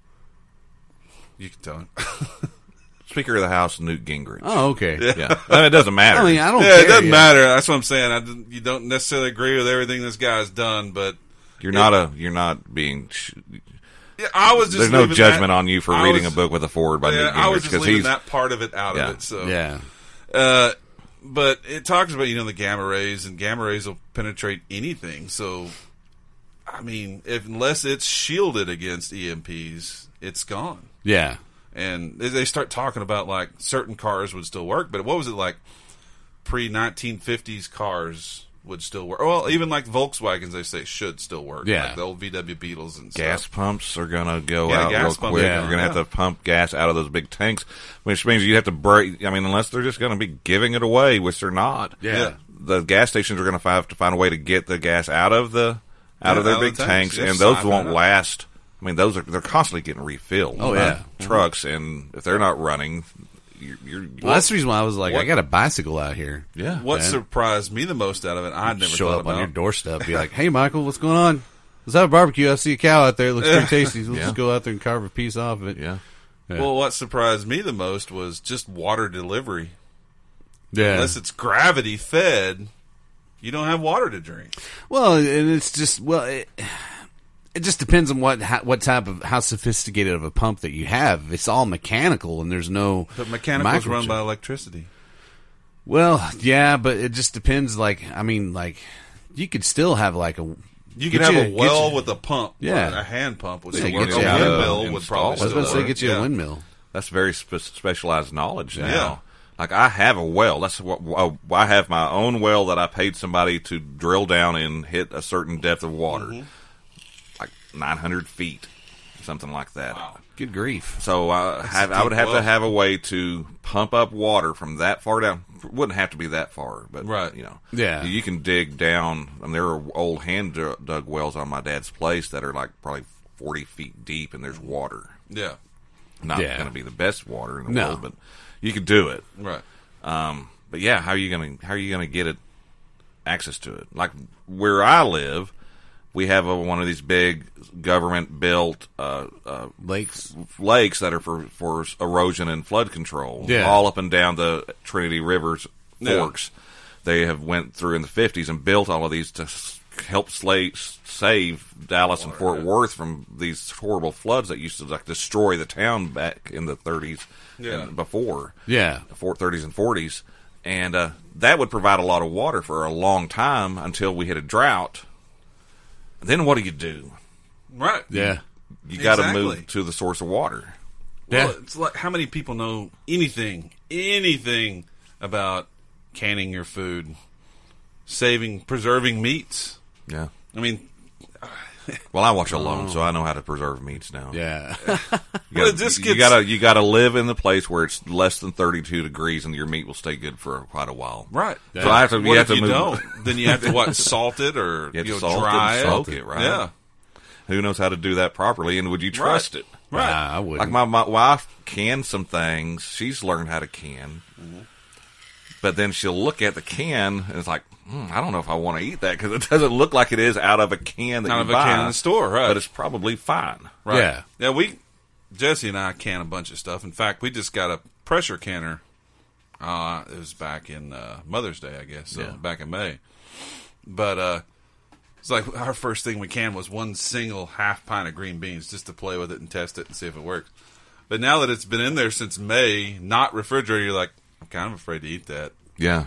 You can tell him. Speaker of the House, Newt Gingrich. Oh, okay. Yeah, I mean, it doesn't matter. I mean, I don't Yeah, care. it doesn't yeah. matter. That's what I'm saying. I, didn't- you don't necessarily agree with everything this guy's done, but you're not a. You're not being. Sh- yeah, I was just there's no leaving judgment that- on you for I reading was- a book with a forward by Yeah, Newt I was Gingrich just because leaving he's. that part of it out Yeah. of it. So Yeah. Uh, but it talks about, you know, the gamma rays, and gamma rays will penetrate anything. So, I mean, if, unless it's shielded against E M Ps, it's gone. Yeah. And they- they start talking about, like, certain cars would still work. But what was it like? Pre nineteen fifties cars would still work. Well, even like Volkswagens, they say should still work. Yeah. Like the old V W Beetles and Gas stuff. pumps are going to go Yeah, out gas real pumps quick. are You're gone, going to have yeah. to pump gas out of those big tanks, which means you have to break. I mean, unless they're just going to be giving it away, which they're not. Yeah. The gas stations are going to have to find a way to get the gas out of the out Yeah, of their out of big the tanks, tanks. You and have to those siphon won't it out. last. I mean, those are they're constantly getting refilled. Oh, by yeah. trucks, and if they're not running, you're, you're Well, that's the reason why I was like, What- I got a bicycle out here. yeah. What Man. surprised me the most out of it, I'd never Show thought up about. on your doorstep, be like, "Hey, Michael, what's going on? Let's have a barbecue. I see a cow out there. It looks pretty tasty. Let's Yeah. just go out there and carve a piece off of it." Yeah. Yeah. Well, what surprised me the most was just water delivery. Yeah. Unless it's gravity fed, you don't have water to drink. Well, and it's just well, it, it just depends on what how, what type of how sophisticated of a pump that you have. It's all mechanical, and there's no. But mechanicals run microchip. by electricity. Well, yeah, but it just depends. Like, I mean, like you could still have like a. You get could have you- a get well you- with a pump. Yeah. a hand pump would Yeah, still get work. you A out of windmill would install probably it. I was about to still say, get you work. a Yeah. windmill. That's very spe- specialized knowledge now. Yeah. Like I have a well. That's what uh, I have my own well that I paid somebody to drill down and hit a certain depth of water, Mm-hmm. like nine hundred feet, something like that. Wow. Good grief. So I have, a I would deep have well. to have a way to pump up water from that far down. Wouldn't have to be that far, but Right. you know, Yeah. you can dig down. I mean, there are old hand dug wells on my dad's place that are like probably forty feet deep, and there's water. Yeah. Not Yeah. going to be the best water in the No. world, but you could do it. Right. Um, but yeah, how are you going to how are you going to get it access to it? Like where I live, we have a, one of these big government built uh, uh, Lakes. lakes that are for, for erosion and flood control. Yeah. All up and down the Trinity River's Yeah. forks. They have went through in the fifties and built all of these to s- help slave, save Dallas and Fort Worth from these horrible floods that used to like destroy the town back in the thirties Yeah. and before. Yeah. The thirties and forties. And uh, that would provide a lot of water for a long time until we hit a drought. Then what do you do? Right. Yeah. You got to Exactly. move to the source of water. Well, Yeah. it's like how many people know anything, anything about canning your food, saving, preserving meats? Yeah. I mean, Well, I watch Alone, so I know how to preserve meats now. Yeah. You Well, gotta, it just you gets- gotta you gotta live in the place where it's less than thirty-two degrees, and your meat will stay good for quite a while. right. So I have to. What You have if to you move. don't? Then you have to what? Salt it or You have to know, salt it dry and soak it, right? Yeah. Who knows how to do that properly? And would you trust it? Right. Nah, I wouldn't. Like my, my wife cans some things. She's learned how to can. Mm-hmm. But then she'll look at the can and it's like, hmm, I don't know if I want to eat that because it doesn't look like it is out of a can that Out you of a buy, can in the store, right? But it's probably fine. Right. Yeah. Yeah, we, Jesse and I can a bunch of stuff. In fact, we just got a pressure canner. Uh, it was back in uh, Mother's Day, I guess. So Yeah. back in May. But uh, it's like our first thing we canned was one single half pint of green beans just to play with it and test it and see if it works. But now that it's been in there since May, not refrigerated, you're like, I'm kind of afraid to eat that. Yeah.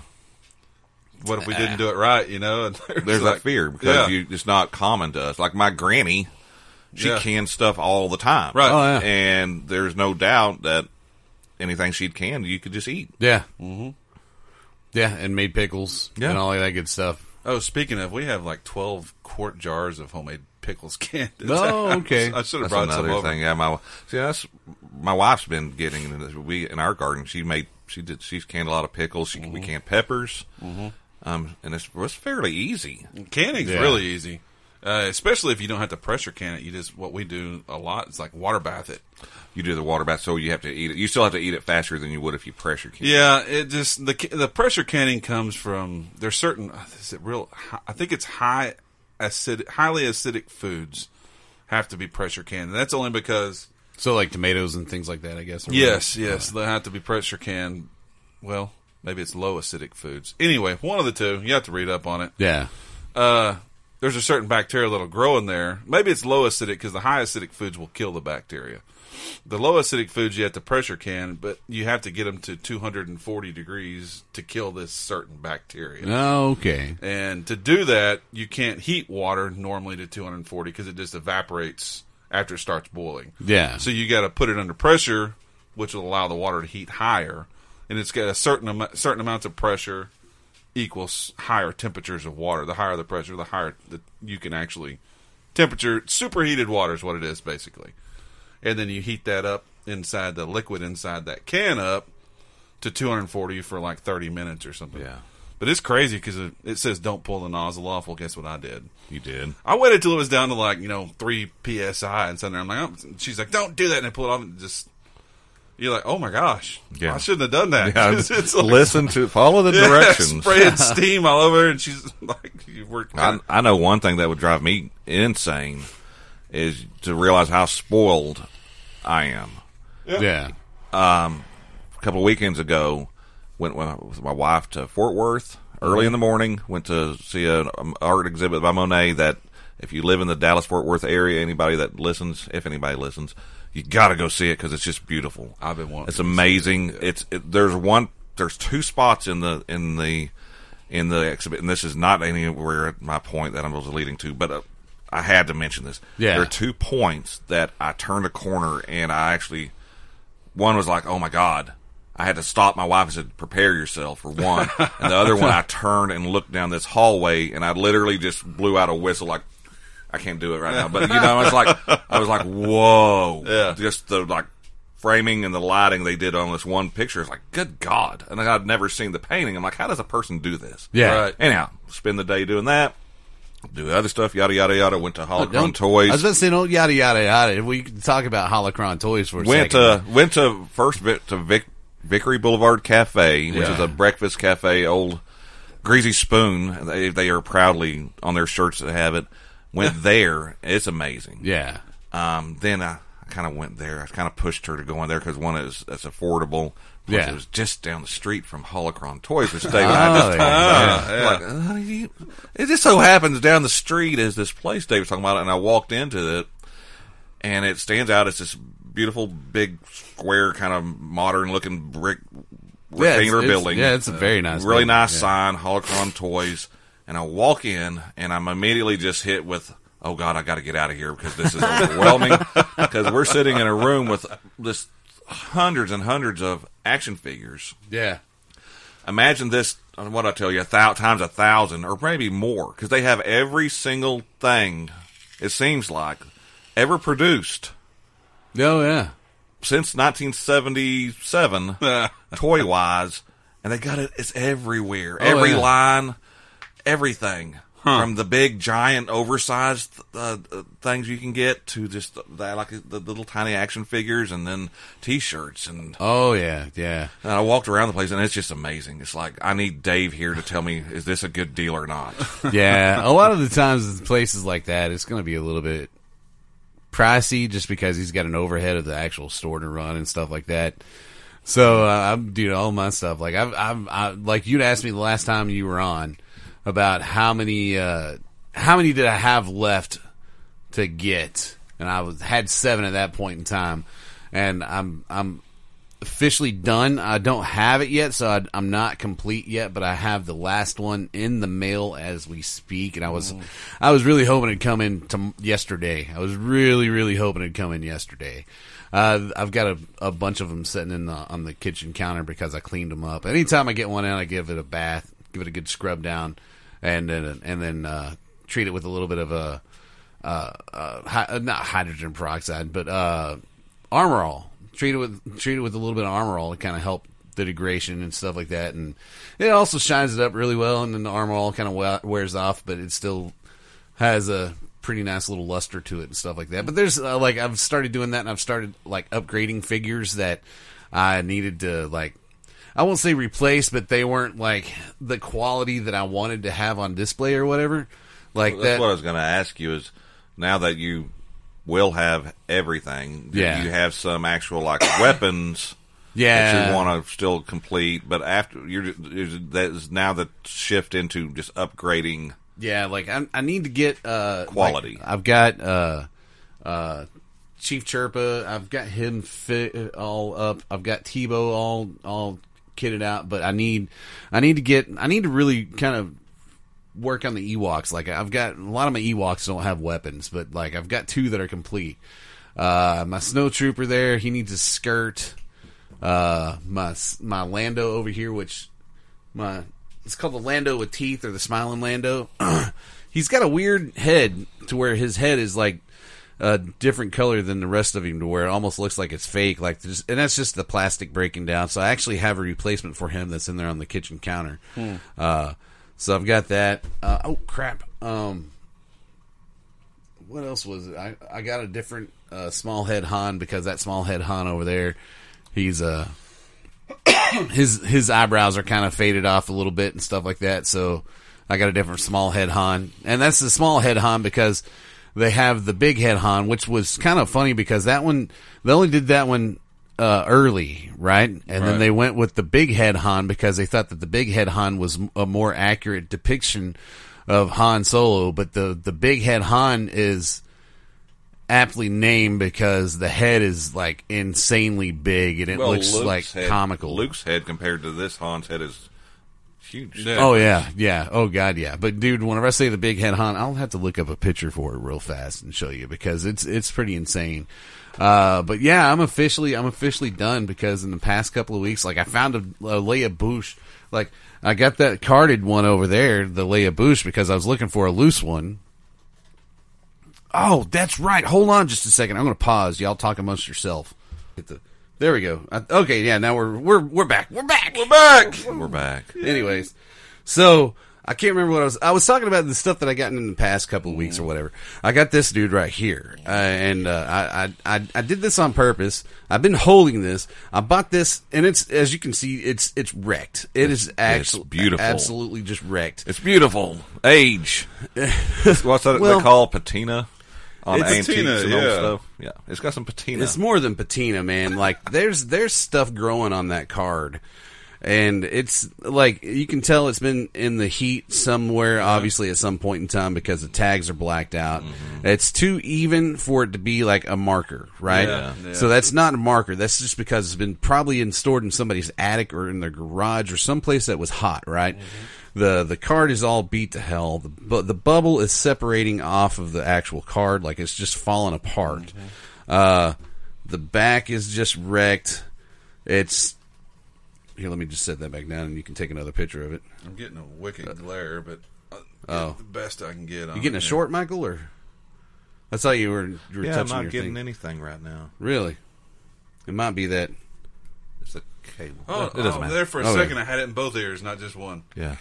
What if we didn't do it right, you know? And There's like, that fear because yeah. you, it's not common to us. Like my granny, she Yeah. cans stuff all the time. Right. Oh, yeah. And there's no doubt that anything she'd canned, you could just eat. Yeah. Mm-hmm. Yeah, and made pickles Yeah. and all of that good stuff. Oh, speaking of, we have like twelve quart jars of homemade pickles canned. Oh, okay. I should have That's brought some another over. thing. Yeah, my see that's my wife's been getting into this. We in our garden, she made she did she's canned a lot of pickles. She Mm-hmm. we canned peppers, um, and it's, it was fairly easy. Canning's Yeah. really easy, uh, especially if you don't have to pressure can it. You just what we do a lot is like water bath it. You do the water bath, so you have to eat it. You still have to eat it faster than you would if you pressure can. Yeah, it just the the pressure canning comes from there's certain is it real? I think it's high acidic, highly acidic foods have to be pressure canned. And that's only because So like tomatoes and things like that, I guess. or yes, yes, they have to be pressure canned. Well, maybe it's low acidic foods. Anyway, one of the two. You have to read up on it. Yeah. Uh, there's a certain bacteria that'll grow in there. Maybe it's low acidic because the high acidic foods will kill the bacteria. The low acidic foods you have to pressure can, but you have to get them to two hundred forty degrees to kill this certain bacteria. Oh, okay. And to do that, you can't heat water normally to two hundred forty because it just evaporates after it starts boiling. Yeah. So you got to put it under pressure, which will allow the water to heat higher, and it's got a certain amount, certain amounts of pressure equals higher temperatures of water. The higher the pressure, the higher that you can actually temperature. Superheated water is what it is basically, and then you heat that up inside the liquid inside that can up to two hundred forty for like thirty minutes or something. Yeah. But it's crazy because it, it says don't pull the nozzle off. Well, guess what I did? You did. I waited till it was down to like, you know, three P S I and sitting there. I'm like, oh. She's like, don't do that. And I pull it off and just, you're like, oh my gosh. Yeah. I shouldn't have done that. Yeah, It's- it's like- listen to follow the yeah, directions. spraying steam all over. And she's like, you were I, kind I know one thing that would drive me insane is to realize how spoiled I am. Yeah. A couple of weekends ago, went with my wife to Fort Worth early in the morning. Went to see an um, art exhibit by Monet. That if you live in the Dallas Fort Worth area, anybody that listens, if anybody listens, you got to go see it because it's just beautiful. I've been wanting It's to see amazing. it, yeah. It's it, there's one there's two spots in the in the in the exhibit, and this is not anywhere at my point that I was leading to, but uh, I had to mention this. Yeah. There are two points that I turned a corner and I actually one was like, oh my God. I had to stop my wife and said, prepare yourself for one. And the other one, I turned and looked down this hallway, and I literally just blew out a whistle like, I can't do it right now. But, you know, I was like, I was like, whoa. Yeah. Just the, like, framing and the lighting they did on this one picture is like, good God. And I'd never seen the painting. I'm like, how does a person do this? Yeah. Right. Anyhow, spend the day doing that. Do other stuff, yada, yada, yada. Went to Holocron Don't- Toys. I was about to say, don't yada, yada, yada. We can talk about Holocron Toys for a Went second. to, went to, first bit to Vic, Vickery Boulevard Cafe, which Yeah. is a breakfast cafe, old Greasy Spoon. They, they are proudly on their shirts that have it. Went there. It's amazing. Yeah. Um, then I, I kind of went there. I kind of pushed her to go in there because one is it's affordable. Plus Yeah. it was just down the street from Holocron Toys, which Dave and I just Oh, talked yeah. about. Yeah. Like, uh, how do you, it just so happens down the street is this place Dave was talking about, and I walked into it, and it stands out as this beautiful, big, square, kind of modern-looking brick Yeah, it's- rectangular it's- building. Yeah, it's a very nice Really building. nice Yeah. sign, Holocron Toys, and I walk in, and I'm immediately just hit with, oh God, I got to get out of here because this is overwhelming. Because we're sitting in a room with this hundreds and hundreds of action figures. Yeah. Imagine this, what I tell you, a thou- times a thousand, or maybe more, because they have every single thing, it seems like, ever produced Oh, yeah. since nineteen seventy-seven, toy-wise, and they got it, it's everywhere. Oh, Every yeah. line, everything. From the big, giant, oversized uh, uh, things you can get to just the, the, like the little tiny action figures, and then T-shirts. And, Oh, yeah. Yeah. and I walked around the place, and it's just amazing. It's like, I need Dave here to tell me, is this a good deal or not? Yeah. A lot of the times, in places like that, it's going to be a little bit pricey just because he's got an overhead of the actual store to run and stuff like that. So uh, I'm doing all my stuff. Like I've, I've, I, like you'd asked me the last time you were on about how many, uh, how many did I have left to get, and I was had seven at that point in time, and I'm, I'm officially done. I don't have it yet, so I, I'm not complete yet, but I have the last one in the mail as we speak, and I was, I was really hoping it'd come in to yesterday. I was really, really hoping it'd come in yesterday. Uh, I've got a, a bunch of them sitting in the, on the kitchen counter because I cleaned them up. Anytime I get one in, I give it a bath, give it a good scrub down, and then and then uh, treat it with a little bit of a uh, uh, hi, not hydrogen peroxide, but uh, Armor All. Treat it with treat it with a little bit of Armor All to kind of help the degradation and stuff like that, and it also shines it up really well. And then the Armor All kind of wears off, but it still has a pretty nice little luster to it and stuff like that. But there's uh, like I've started doing that, and I've started like upgrading figures that I needed to like. I won't say replace, but they weren't like the quality that I wanted to have on display or whatever. Like That's that. what I was going to ask you is, now that you will have everything, do Yeah. you have some actual like weapons Yeah. that you want to still complete, but after you're that is now the shift into just upgrading. Yeah, like I, I need to get uh, Quality. like, I've got uh, uh, Chief Chirpa. I've got him fit all up. I've got Tebow all all kitted out. But I need I need to get I need to really kind of work on the Ewoks. Like I've got a lot of my Ewoks don't have weapons, but like I've got two that are complete. Uh, my Snow Trooper there, he needs a skirt. Uh, my my Lando over here, which my it's called the Lando with teeth, or the Smiling Lando. He's got a weird head to where his head is like a different color than the rest of him, to where it almost looks like it's fake. Like, there's- and that's just the plastic breaking down. So I actually have a replacement for him that's in there on the kitchen counter. Hmm. Uh, so I've got that. Uh, oh crap! Um, what else was it? I I got a different uh, small head Han, because that small head Han over there, he's uh his his eyebrows are kind of faded off a little bit and stuff like that. So I got a different small head Han, and that's the small head Han because they have the big head Han, which was kind of funny because that one they only did that one uh, early, right? And Right. then they went with the big head Han because they thought that the big head Han was a more accurate depiction of Han Solo. But the the big head Han is aptly named because the head is like insanely big and it looks like head, comical. Luke's head compared to this Han's head is huge. Yeah. Oh yeah, yeah. Oh god, yeah. But dude, whenever I say the big head Han, I'll have to look up a picture for it real fast and show you because it's it's pretty insane. Uh, but yeah, I'm officially I'm officially done because in the past couple of weeks, like I found a, a Leia Bouche. Like I got that carded one over there, the Leia Bouche, because I was looking for a loose one. Oh, that's right. Hold on just a second. I'm going to pause. Y'all talk amongst yourself. Hit the. There we go. I, okay, yeah. Now we're we're we're back. We're back. We're back. We're back. Anyways, so I can't remember what I was. I was talking about the stuff that I gotten in the past couple of weeks or whatever. I got this dude right here, uh, and uh, I, I I I did this on purpose. I've been holding this. I bought this, and it's as you can see, it's it's wrecked. It is actually beautiful. absolutely just wrecked. It's beautiful. Age. What's that Well, they call patina on it's antiques patina, and old yeah. stuff? Yeah, it's got some patina. It's more than patina, man. Like there's there's stuff growing on that card. And it's like you can tell it's been in the heat somewhere, obviously at some point in time because the tags are blacked out. Mm-hmm. It's too even for it to be like a marker, right? Yeah, yeah. So that's not a marker. That's just because it's been probably in, stored in somebody's attic or in their garage or someplace that was hot, right? Mm-hmm. The the card is all beat to hell. The bu- the bubble is separating off of the actual card, like it's just falling apart. Mm-hmm. Uh, the back is just wrecked. It's Here, let me just set that back down, and you can take another picture of it. I'm getting a wicked glare, but uh, Oh. the best I can get on You getting a it. short, Michael, or I thought you were you were yeah, I'm touching not your getting thing. anything right now. Really, it might be that. It's the cable. Oh, it doesn't oh, matter. there for a Okay. second I had it in both ears, not just one. Yeah.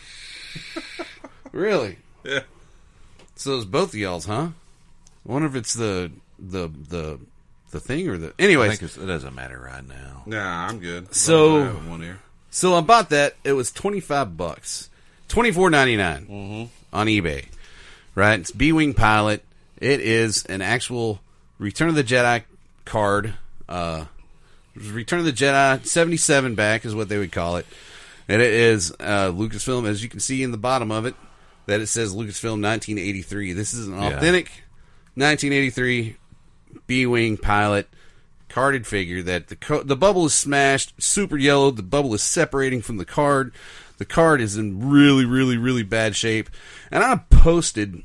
Really, Yeah. so it's both of y'all's, huh? I wonder if it's the the the the thing or the. I Anyways, think it's, it doesn't matter right now. Nah, I'm good. As So- long as I have it in one ear. so I bought that. It was twenty five bucks, twenty four ninety nine Mm-hmm. on eBay. Right, it's B-Wing Pilot. It is an actual Return of the Jedi card. Uh, Return of the Jedi seventy-seven back is what they would call it. And it is uh, Lucasfilm, as you can see in the bottom of it, that it says Lucasfilm nineteen eighty-three. This is an Yeah. authentic nineteen eighty-three B-Wing Pilot carded figure that the co- the bubble is smashed, super yellowed. The bubble is separating from the card. The card is in really, really, really bad shape. And I posted,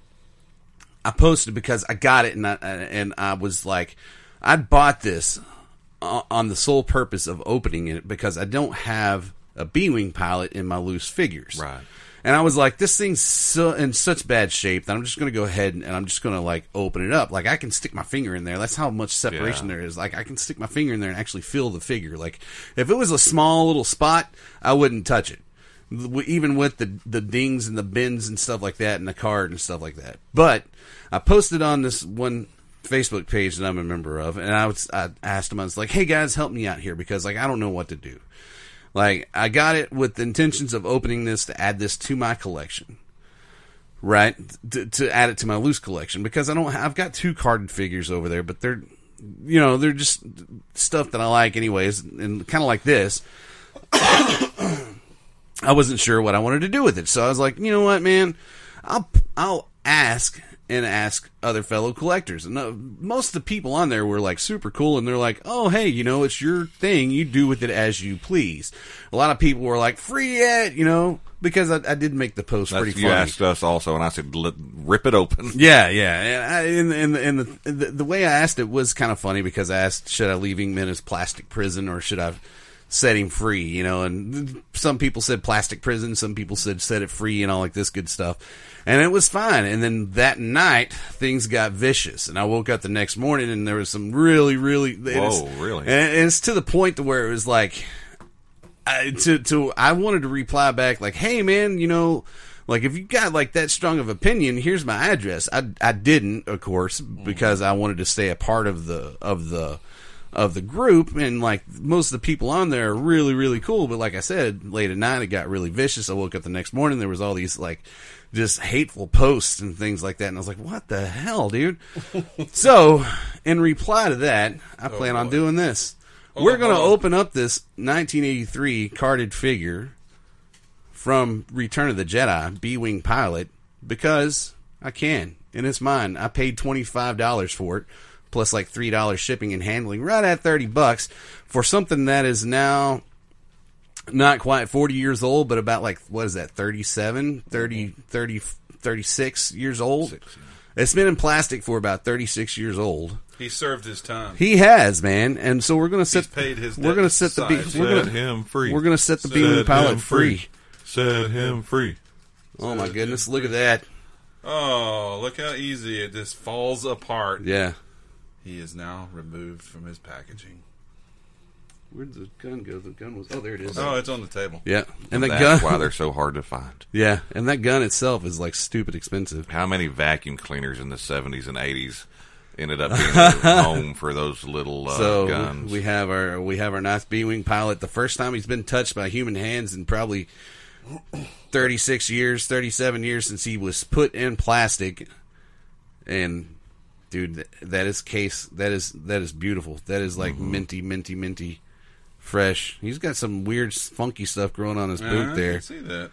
I posted because I got it, and I, and I was like, I bought this on the sole purpose of opening it because I don't have a B-Wing Pilot in my loose figures. Right. And I was like, this thing's so in such bad shape that I'm just going to go ahead and, and I'm just going to like open it up. Like I can stick my finger in there. That's how much separation Yeah. there is. Like I can stick my finger in there and actually feel the figure. Like if it was a small little spot, I wouldn't touch it. Even with the the dings and the bends and stuff like that and the card and stuff like that. But I posted on this one Facebook page that I'm a member of, and I was I asked them, I was like, hey guys, help me out here because like I don't know what to do. Like I got it with the intentions of opening this to add this to my collection, right? To, to add it to my loose collection because I don't. I've got two carded figures over there, but they're, you know, they're just stuff that I like anyways, and kind of like this. I wasn't sure what I wanted to do with it, so I was like, you know what, man, I'll I'll ask and ask other fellow collectors. And uh, most of the people on there were like super cool, and they're like, oh, hey, you know, it's your thing. You do with it as you please. A lot of people were like, free it, you know, because I, I did make the post That's, pretty you funny. asked us also, and I said, "Let- rip it open. Yeah, yeah. And, I, and, and, and the, the the way I asked it was kind of funny because I asked, should I leave him in his plastic prison or should I set him free? You know, and some people said plastic prison, some people said set it free and all like this good stuff. And it was fine. And then that night, things got vicious. And I woke up the next morning and there was some really, really... Whoa, really? And it's to the point to where it was like... I, to, to, I wanted to reply back like, hey, man, you know... Like, if you got, like, that strong of opinion, here's my address. I, I didn't, of course, because I wanted to stay a part of the, of the, of the group. And, like, most of the people on there are really, really cool. But like I said, late at night, it got really vicious. I woke up the next morning, there was all these, like, just hateful posts and things like that. And I was like, what the hell, dude? So, in reply to that, I plan on boy. doing this. Oh, We're going to oh. open up this nineteen eighty-three carded figure from Return of the Jedi, B-Wing Pilot, because I can. And it's mine. I paid twenty-five dollars for it, plus like three dollars shipping and handling, right at thirty bucks, for something that is now not quite forty years old, but about like, what is that, thirty-seven, thirty, thirty, thirty-six years old. Six, yeah. It's been in plastic for about thirty-six years old. He served his time. He has, man, and so we're gonna set. He's paid his we're debt gonna set the aside. be, we're Set gonna him free. we're gonna set the Set B-wing him pilot free. free. Set him free. Oh my goodness, look at that! Oh, look how easy it just falls apart. Yeah. He is now removed from his packaging. Where'd the gun go? The gun was. Oh, there it is. Oh, it's on the table. Yeah, and that That's gun. why they're so hard to find. Yeah, and that gun itself is like stupid expensive. How many vacuum cleaners in the seventies and eighties ended up being a home for those little uh, So guns? we have our we have our nice B-wing pilot. The first time he's been touched by human hands in probably thirty-six years, thirty-seven years since he was put in plastic. And dude, that is case. That is that is beautiful. That is like Mm-hmm. minty, minty, minty, fresh. He's got some weird, funky stuff growing on his Uh, boot I there. can see that.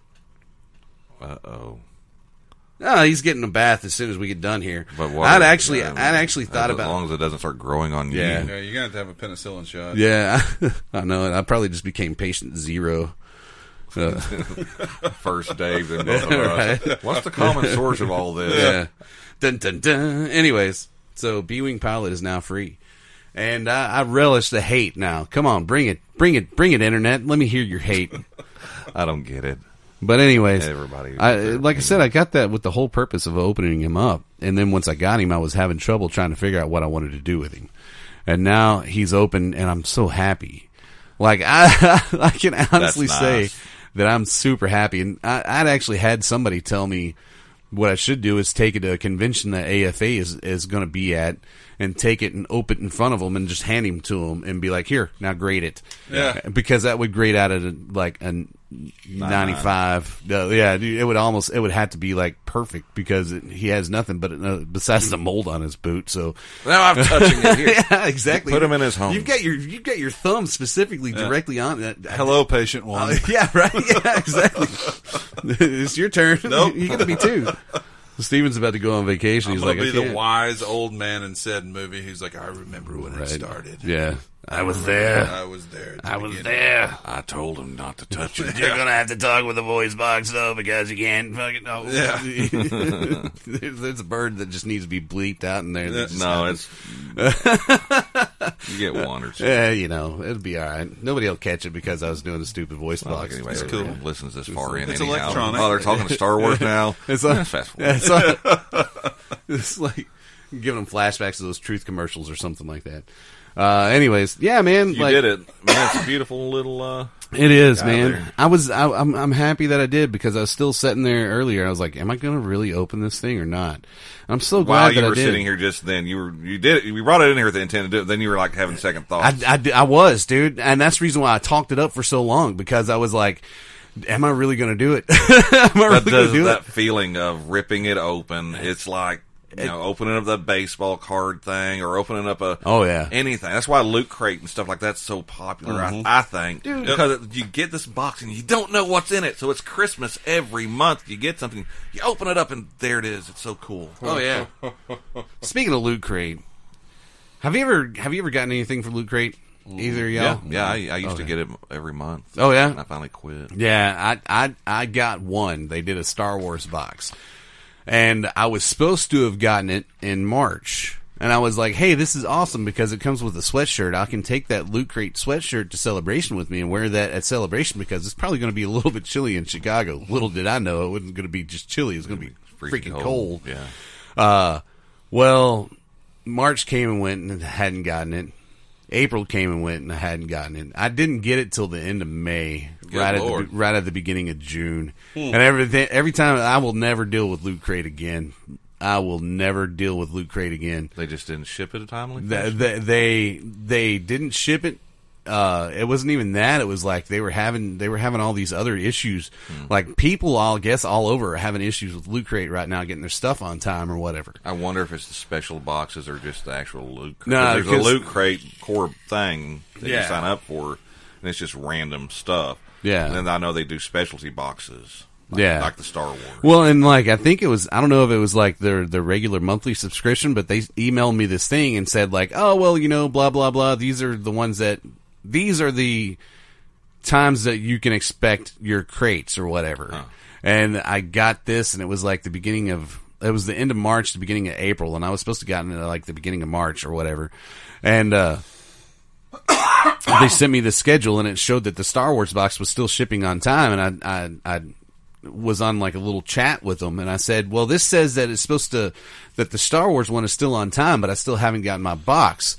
Uh oh. Oh, he's getting a bath as soon as we get done here. But what? I'd actually, um, I'd actually thought as about. long as it doesn't start growing on Yeah. you. Yeah, you're gonna have to have a penicillin shot. Yeah, I know it. I probably just became patient zero. Uh, First Dave, then both of us. Right. What's the common source of all this? yeah. Dun dun dun. Anyways, so B-wing pilot is now free, and I, I relish the hate now. Come on, bring it, bring it, bring it, internet. Let me hear your hate. I don't get it. But anyways, Everybody, I, like I said, I got that with the whole purpose of opening him up, and then once I got him, I was having trouble trying to figure out what I wanted to do with him, and now he's open, and I'm so happy. Like I, I can honestly That's say nice. that I'm super happy, and I, I'd actually had somebody tell me what I should do is take it to a convention that A F A is is going to be at, and take it and open it in front of them and just hand him to them and be like, here, now grade it. Yeah. Because that would grade out at a, like a ninety-five. Uh, yeah, dude, it would almost, it would have to be like perfect because it, he has nothing but uh, besides the mold on his boot. So Now I'm touching it here. yeah, exactly. Put him in his home. You've got your, you've got your thumb specifically directly on it. Hello, patient one. Uh, yeah, right. Yeah, exactly. It's your turn. Nope. You're gonna be two. Steven's about to go on vacation. I'm He's gonna like, be I the can't. wise old man in said movie who's like, I remember when Right. it started. Yeah, I was there. I was there. at the I was beginning. there. I told him not to touch it. You're gonna have to talk with the voice box though, because you can't fucking. Oh. Yeah. there's, there's a bird that just needs to be bleeped out in there. that just No, happens. it's you get one or two. Yeah, you know, it'll be all right. Nobody will catch it because I was doing the stupid voice Well, box. anyway, It's everyone cool. listens this far in. It's anyhow. electronic. Oh, they're talking to Star Wars now. It's like, Let's fast forward. it's like, it's like giving them flashbacks to those truth commercials or something like that. Uh, anyways, yeah, man, You like, did it. Man, it's a beautiful little. Uh, It is, Guy man. there. I was, I, I'm, I'm happy that I did because I was still sitting there earlier. I was like, am I going to really open this thing or not? I'm so glad while that you I were did. sitting here just then, you were you did it. You brought it in here with the intent to do it. Then you were like having second thoughts. I, I, I was, dude, and that's the reason why I talked it up for so long because I was like, am I really going to do it? am I But really going does to do that it? feeling of ripping it open? It's like you know, opening up the baseball card thing or opening up a Oh yeah, anything. That's why Loot Crate and stuff like that's so popular. Mm-hmm. I, I think because it, you get this box and you don't know what's in it. So it's Christmas every month. You get something, you open it up and there it is. It's so cool. oh yeah. Speaking of Loot Crate, have you ever have you ever gotten anything from Loot Crate? Either of Yeah, y'all? yeah. I, I used Okay. to get it every month. Oh yeah. And I finally quit. Yeah, I, I I got one. They did a Star Wars box. And I was supposed to have gotten it in March. And I was like, hey, this is awesome because it comes with a sweatshirt. I can take that Loot Crate sweatshirt to Celebration with me and wear that at Celebration because it's probably going to be a little bit chilly in Chicago. Little did I know it wasn't going to be just chilly. It was going to be freaking, cold. Yeah. Uh, well, March came and went and I hadn't gotten it. April came and went and I hadn't gotten it. I didn't get it till the end of May, Good right at Lord. the, right at the beginning of June. And everything, every time I will never deal with Loot Crate again. I will never deal with Loot Crate again. They just didn't ship it a timely They fashion? they they, they didn't ship it. Uh, it wasn't even that. It was like they were having they were having all these other issues. Like people, I guess, all over are having issues with Loot Crate right now, getting their stuff on time or whatever. I wonder if it's the special boxes or just the actual Loot Crate. No, There's a 'cause- Loot Crate core thing that Yeah. you sign up for, and it's just random stuff. Yeah. And then I know they do specialty boxes. Like, Yeah. Like the Star Wars. Well, and like I think it was, I don't know if it was like their their regular monthly subscription, but they emailed me this thing and said like, oh well, you know, blah blah blah. These are the ones that these are the times that you can expect your crates or whatever. Huh. And I got this, and it was like the beginning of, it was the end of March, the beginning of April, and I was supposed to gotten it like the beginning of March or whatever. And uh, they sent me the schedule, and it showed that the Star Wars box was still shipping on time, and I, I, I was on like a little chat with them, and I said, well, this says that it's supposed to, that the Star Wars one is still on time, but I still haven't gotten my box.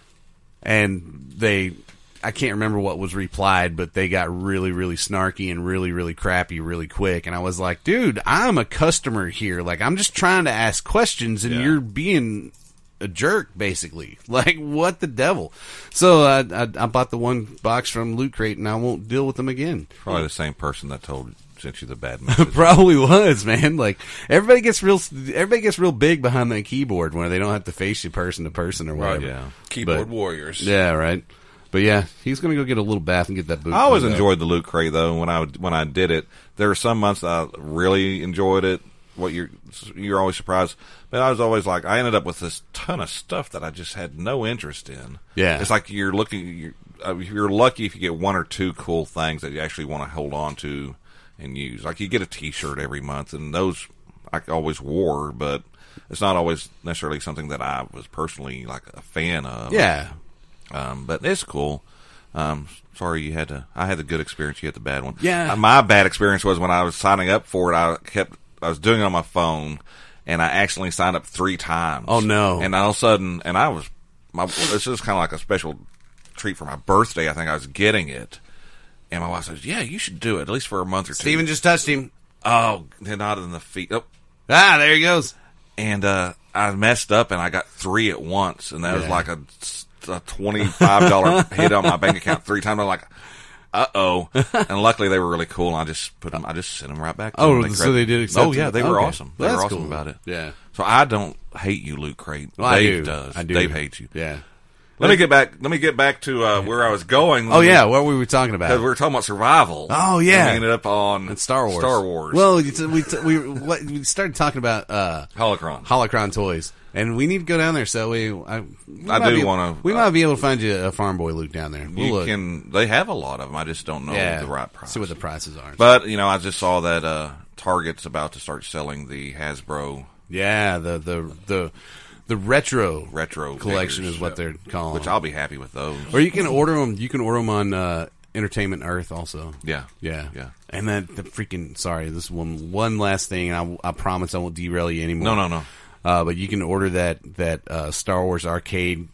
And they, I can't remember what was replied, but they got really, really snarky and really, really crappy really quick. And I was like, dude, I'm a customer here. Like, I'm just trying to ask questions, and Yeah. you're being a jerk, basically. Like, what the devil? So I, I, I bought the one box from Loot Crate, and I won't deal with them again. Probably the same person that told sent you the bad message. Probably was, man. Like, everybody gets real, everybody gets real big behind that keyboard where they don't have to face you person to person or whatever. Yeah. Keyboard But- warriors. Yeah, right. But yeah, he's gonna go get a little bath and get that boot. I always cleaned up. enjoyed the Loot Crate though. When I would- when I did it, there were some months that I really enjoyed it. What you're you're always surprised, but I was always like, I ended up with this ton of stuff that I just had no interest in. Yeah. It's like you're looking. You're, uh, you're lucky if you get one or two cool things that you actually want to hold on to and use. Like you get a T-shirt every month, and those I always wore, but it's not always necessarily something that I was personally like a fan of. Yeah, Um, but it's cool. Um, sorry you had to. I had the good experience. You had the bad one. Yeah. Uh, my bad experience was when I was signing up for it. I kept. I was doing it on my phone, and I accidentally signed up three times. Oh, no. And all of a sudden, and I was. My this is kind of like a special treat for my birthday. I think I was getting it, and my wife says, "Yeah, you should do it at least for a month or two." Steven just touched him. Oh, not in the feet. Oh. Ah, there he goes. And uh, I messed up, and I got three at once, and that was Yeah. like a, a twenty-five dollars hit on my bank account three times. I'm like, uh oh. And luckily, they were really cool, and I just put them. I just sent them right back. To Oh, them. so cred- they did accept Oh yeah, it? they were Okay. awesome. They That's were awesome cool. about it. Yeah. So I don't hate you, Loot Crate. Well, I Dave do. does. I do. Dave hates you. Yeah. Let me get back. Let me get back to uh, where I was going. Oh yeah, what were we talking Because about? we were talking about survival. Oh, yeah. And we ended up on And Star Wars. Star Wars. Well, we we we, what, we started talking about uh, Holocron. Holocron toys, and we need to go down there. So we, I, we I might do be- wanna- We might be able to find you a Farm Boy Luke down there. We'll you look. can. They have a lot of them. I just don't know yeah, the right price. see what the prices are. But, you know, I just saw that uh, Target's about to start selling the Hasbro yeah, the the the the retro retro collection figures, is what they're calling which them. I'll be happy with those. Or you can order them. You can order them on uh, Entertainment Earth also. Yeah. Yeah, Yeah. And then the freaking sorry, this one one last thing, and I, I promise I won't derail you anymore. No, no, no. Uh, but you can order that that uh, Star Wars arcade.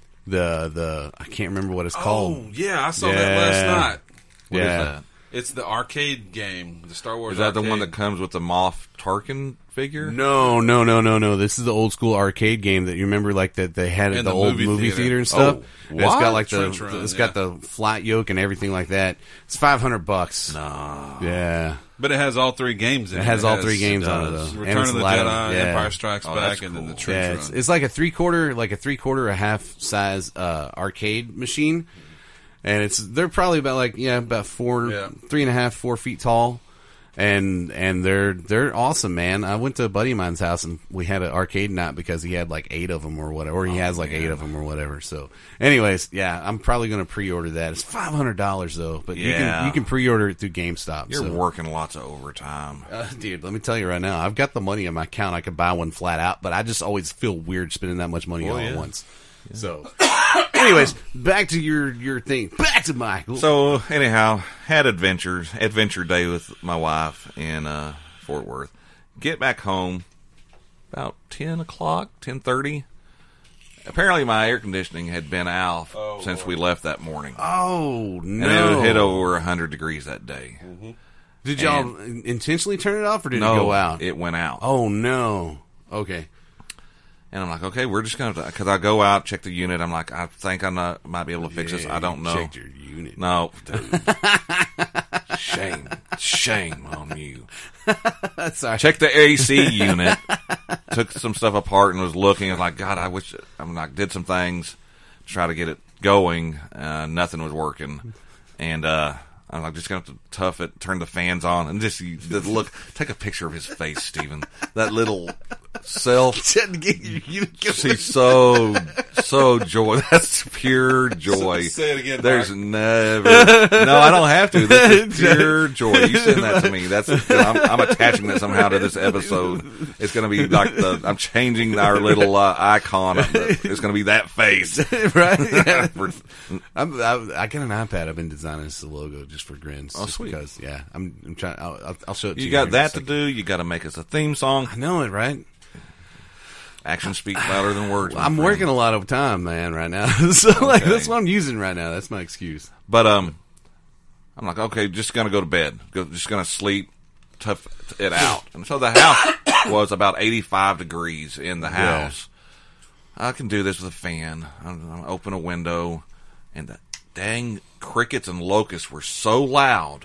The the I can't remember what it's Oh, called. yeah, I saw Yeah. that last night. What is yeah. that? It's the arcade game, the Star Wars Is that the one that arcade. comes with the Moff Tarkin figure? No, no, no, no, no. This is the old school arcade game that you remember, like that they had at In the, the old movie movie theater. theater and stuff. Oh, And it's got what? like the, Trench Run, it's yeah. got the flat yoke and everything like that. It's five hundred bucks. No. Yeah, But it has all three games in it. it has all has three games on it does. though. Return And it's of a the lot Jedi, yeah. Empire Strikes Oh, Back, that's and then the cool. Trench Yeah, Run. it's, it's like a three quarter, like a three quarter, a half size uh, arcade machine, and it's they're probably about like yeah about four, Yeah. three and a half, four feet tall, and and they're they're awesome, man. I went to a buddy of mine's house and we had an arcade night because he had like eight of them or whatever, or he has like eight of them or whatever. So, anyways, yeah, I'm probably going to pre-order that. It's five hundred dollars though, but you Yeah. can you can pre-order it through GameStop. You're so. working lots of overtime. Uh, dude, let me tell you right now, I've got the money in my account. I could buy one flat out, but I just always feel weird spending that much money Well, all yeah. at once. So, anyways, back to your your thing. Back to Michael. So anyhow, had adventures, adventure day with my wife in uh, Fort Worth. Get back home about ten o'clock, ten thirty. Apparently, my air conditioning had been out Oh, since Lord. we left that morning, oh and no! it hit over a hundred degrees that day. Did y'all intentionally turn it off, or did no, it go out? it went out. Oh no! Okay. And I'm like, okay, we're just gonna because I go out, check the unit. I'm like, I think I not, might be able to fix this. Yeah, I don't you know. Checked your unit. No, dude. shame, shame on you. Sorry. Checked the A C unit, took some stuff apart, and was looking. I was like, God, I wish. I'm like, did some things to try to get it going. Uh, nothing was working, and uh, I'm like, just gonna have to tough it, turn the fans on, and just you- just look. Take a picture of his face, Steven. That little self. She's so so joy. That's pure joy. Say it again, There's Mark. never. No, I don't have to. This is pure joy. You send that to me. That's. I'm, I'm attaching that somehow to this episode. It's going to be like the. I'm changing our little uh, icon. It's going to be that face, right? Yeah. For- I'm, I, I got an iPad. I've been designing this logo just for grins. Oh, just sweet. Because, yeah, I'm, I'm trying. I'll, I'll, I'll show it to you. You got here in a that to second. do. You got to make us a theme song. I know it, right? Actions speak louder than words. my I'm friend. working a lot of time, man, right now. so like, Okay. that's what I'm using right now. That's my excuse. But um, I'm like, okay, just gonna go to bed. Go, just gonna sleep, tough it out. And so the house was about eighty-five degrees in the house. I can do this with a fan. I'm, I'm open a window, and the dang crickets and locusts were so loud.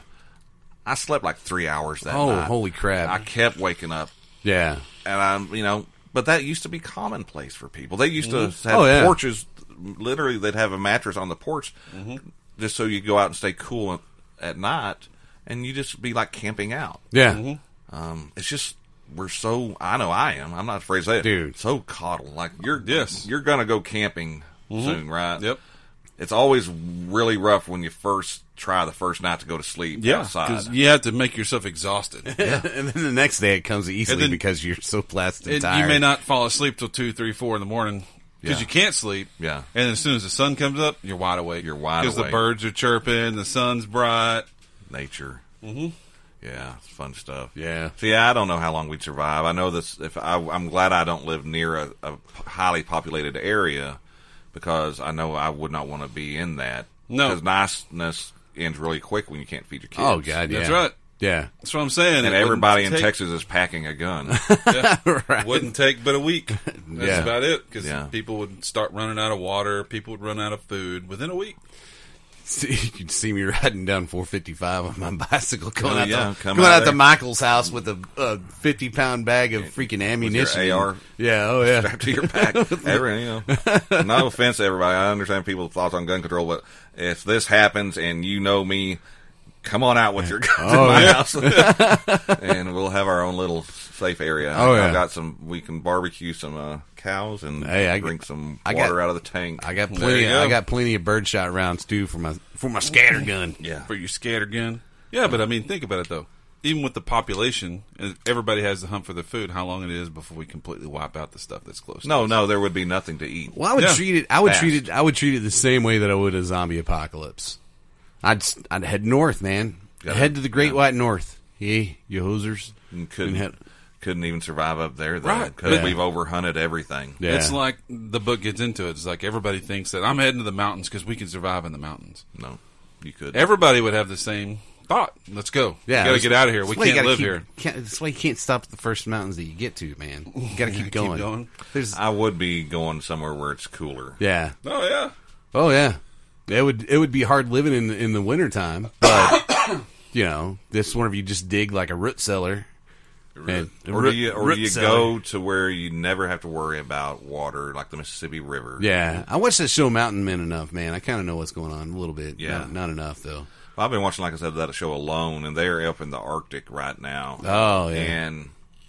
I slept like three hours that Oh, night. holy crap. I kept waking up, Yeah. and I'm, you know, but that used to be commonplace for people. They used to have Oh, yeah. porches. Literally, they'd have a mattress on the porch just so you go out and stay cool at, at night, and you just be like camping out. Yeah. Um, it's just we're so. I know I am. I'm not afraid to say it, Dude. So coddled. Like you're. Yes. You're gonna go camping soon, right? Yep. It's always really rough when you first try the first night to go to sleep Yeah, outside. because you have to make yourself exhausted. and then the next day it comes easily And then- because you're so blasted And tired. you may not fall asleep till two, three, four in the morning because Yeah. you can't sleep. Yeah. And as soon as the sun comes up, you're wide awake. You're wide because the awake. birds are chirping, the sun's bright. Nature. Mm-hmm. Yeah, it's fun stuff. Yeah. See, I don't know how long we'd survive. I know this. If I, I'm glad I don't live near a, a highly populated area because I know I would not want to be in that. No. because niceness ends really quick when you can't feed your kids. Oh, God, yeah. That's right. Yeah. That's what I'm saying. And It everybody in wouldn't take- Texas is packing a gun. yeah, Right. wouldn't take but a week. That's Yeah. about it. Because Yeah. people would start running out of water. People would run out of food within a week. See, you can see me riding down four fifty-five on my bicycle going Oh, out, yeah, to, come going out out to there. Michael's house with a, a fifty pound bag of freaking ammunition. A R? Yeah, oh yeah. Strapped to your back. Every, you know, no offense to everybody. I understand people's thoughts on gun control, but if this happens and you know me, come on out with your guns Oh, in my yeah. house, and we'll have our own little safe area. Oh, yeah. I've got some. We can barbecue some uh, cows and Hey, I drink got- some I water got- out of the tank. I got There plenty. you go. I got plenty of birdshot rounds too for my for my scatter gun. yeah, For your scatter gun. Yeah, but I mean, think about it though. Even with the population, and everybody has to hunt for their food. How long it is before we completely wipe out the stuff that's close? to no, us? no, there would be nothing to eat. Well, I would Yeah. treat it. I would Fast. treat it. I would treat it the same way that I would a zombie apocalypse. I'd s- I'd head north, man. Yeah. Head to the Great Yeah. White North. Hey, you hosers. You couldn't And head- couldn't even survive up there though, Right. because Yeah. we've overhunted everything. Yeah. It's like the book gets into it. It's like everybody thinks that I'm heading to the mountains because we can survive in the mountains. No, you could. Everybody would have the same thought. Let's go. Yeah, we got to get out of here. We that's why you can't gotta live keep- here. Can't, that's why you can't stop at the first mountains that you get to, man. You got to keep Keep going. going. There's, I would be going somewhere where it's cooler. yeah. Oh yeah. Oh yeah. It would it would be hard living in the, in the wintertime, but you know, this one of you just dig like a root cellar. And, Or root- do you, or root do you cellar. go to where you never have to worry about water, like the Mississippi River? Yeah, I watched that show Mountain Men enough, man. I kind of know what's going on a little bit. Yeah. not, not enough though. Well, I've been watching, like I said, that show Alone, and they're up in the Arctic right now. Oh, yeah. And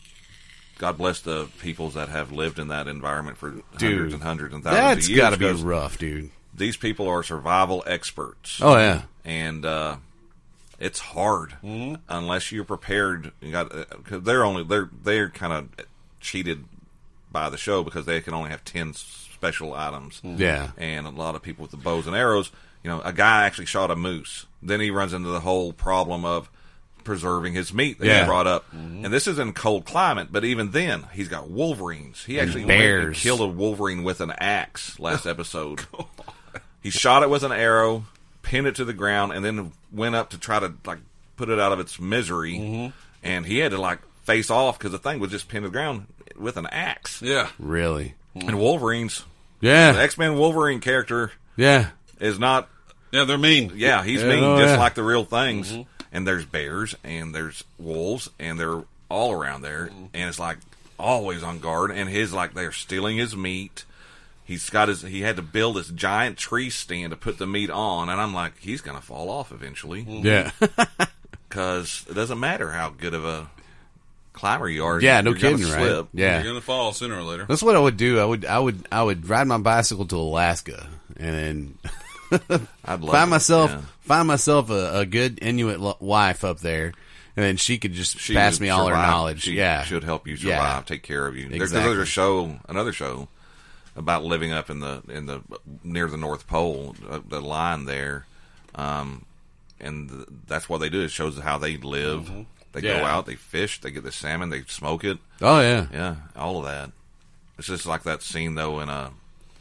God bless the peoples that have lived in that environment for Dude, hundreds and hundreds and thousands That's of years. got to be because rough, dude. These people are survival experts. Oh yeah, And uh, it's hard unless you're prepared. You got because they're only they're they're kind of cheated by the show because they can only have ten special items. yeah. And a lot of people with the bows and arrows. You know, a guy actually shot a moose. Then he runs into the whole problem of preserving his meat that Yeah. he brought up. And this is in cold climate, but even then, he's got wolverines. He actually went and bears. killed a wolverine with an axe last episode. He shot it with an arrow, pinned it to the ground, and then went up to try to like put it out of its misery. And he had to like face off because the thing was just pinned to the ground with an axe. Yeah. Really. And Wolverines, the Yeah, X-Men Wolverine character yeah. is not. Yeah, they're mean. Yeah, he's Yeah, mean, oh, just yeah. like the real things. And there's bears, and there's wolves, and they're all around there. And it's like always on guard. And his like they're stealing his meat. He's got his. He had to build this giant tree stand to put the meat on. And I'm like, he's gonna fall off eventually Yeah. because it doesn't matter how good of a climber you are, Yeah, no you're gonna kidding, right? slip. Yeah. You're gonna fall sooner or later. That's what I would do. I would, I would, I would ride my bicycle to Alaska and then I'd love find it, myself, yeah. find myself a, a good Inuit lo- wife up there, and then she could just She pass would me all her survive. knowledge. She yeah, should help you survive, Yeah. take care of you. There's Exactly. another show, another show about living up in the in the near the North Pole, uh, the line there, um, and th- that's what they do. It shows how they live. Mm-hmm. They Yeah. go out, they fish, they get the salmon, they smoke it. Oh yeah, Yeah, all of that. It's just like that scene though in a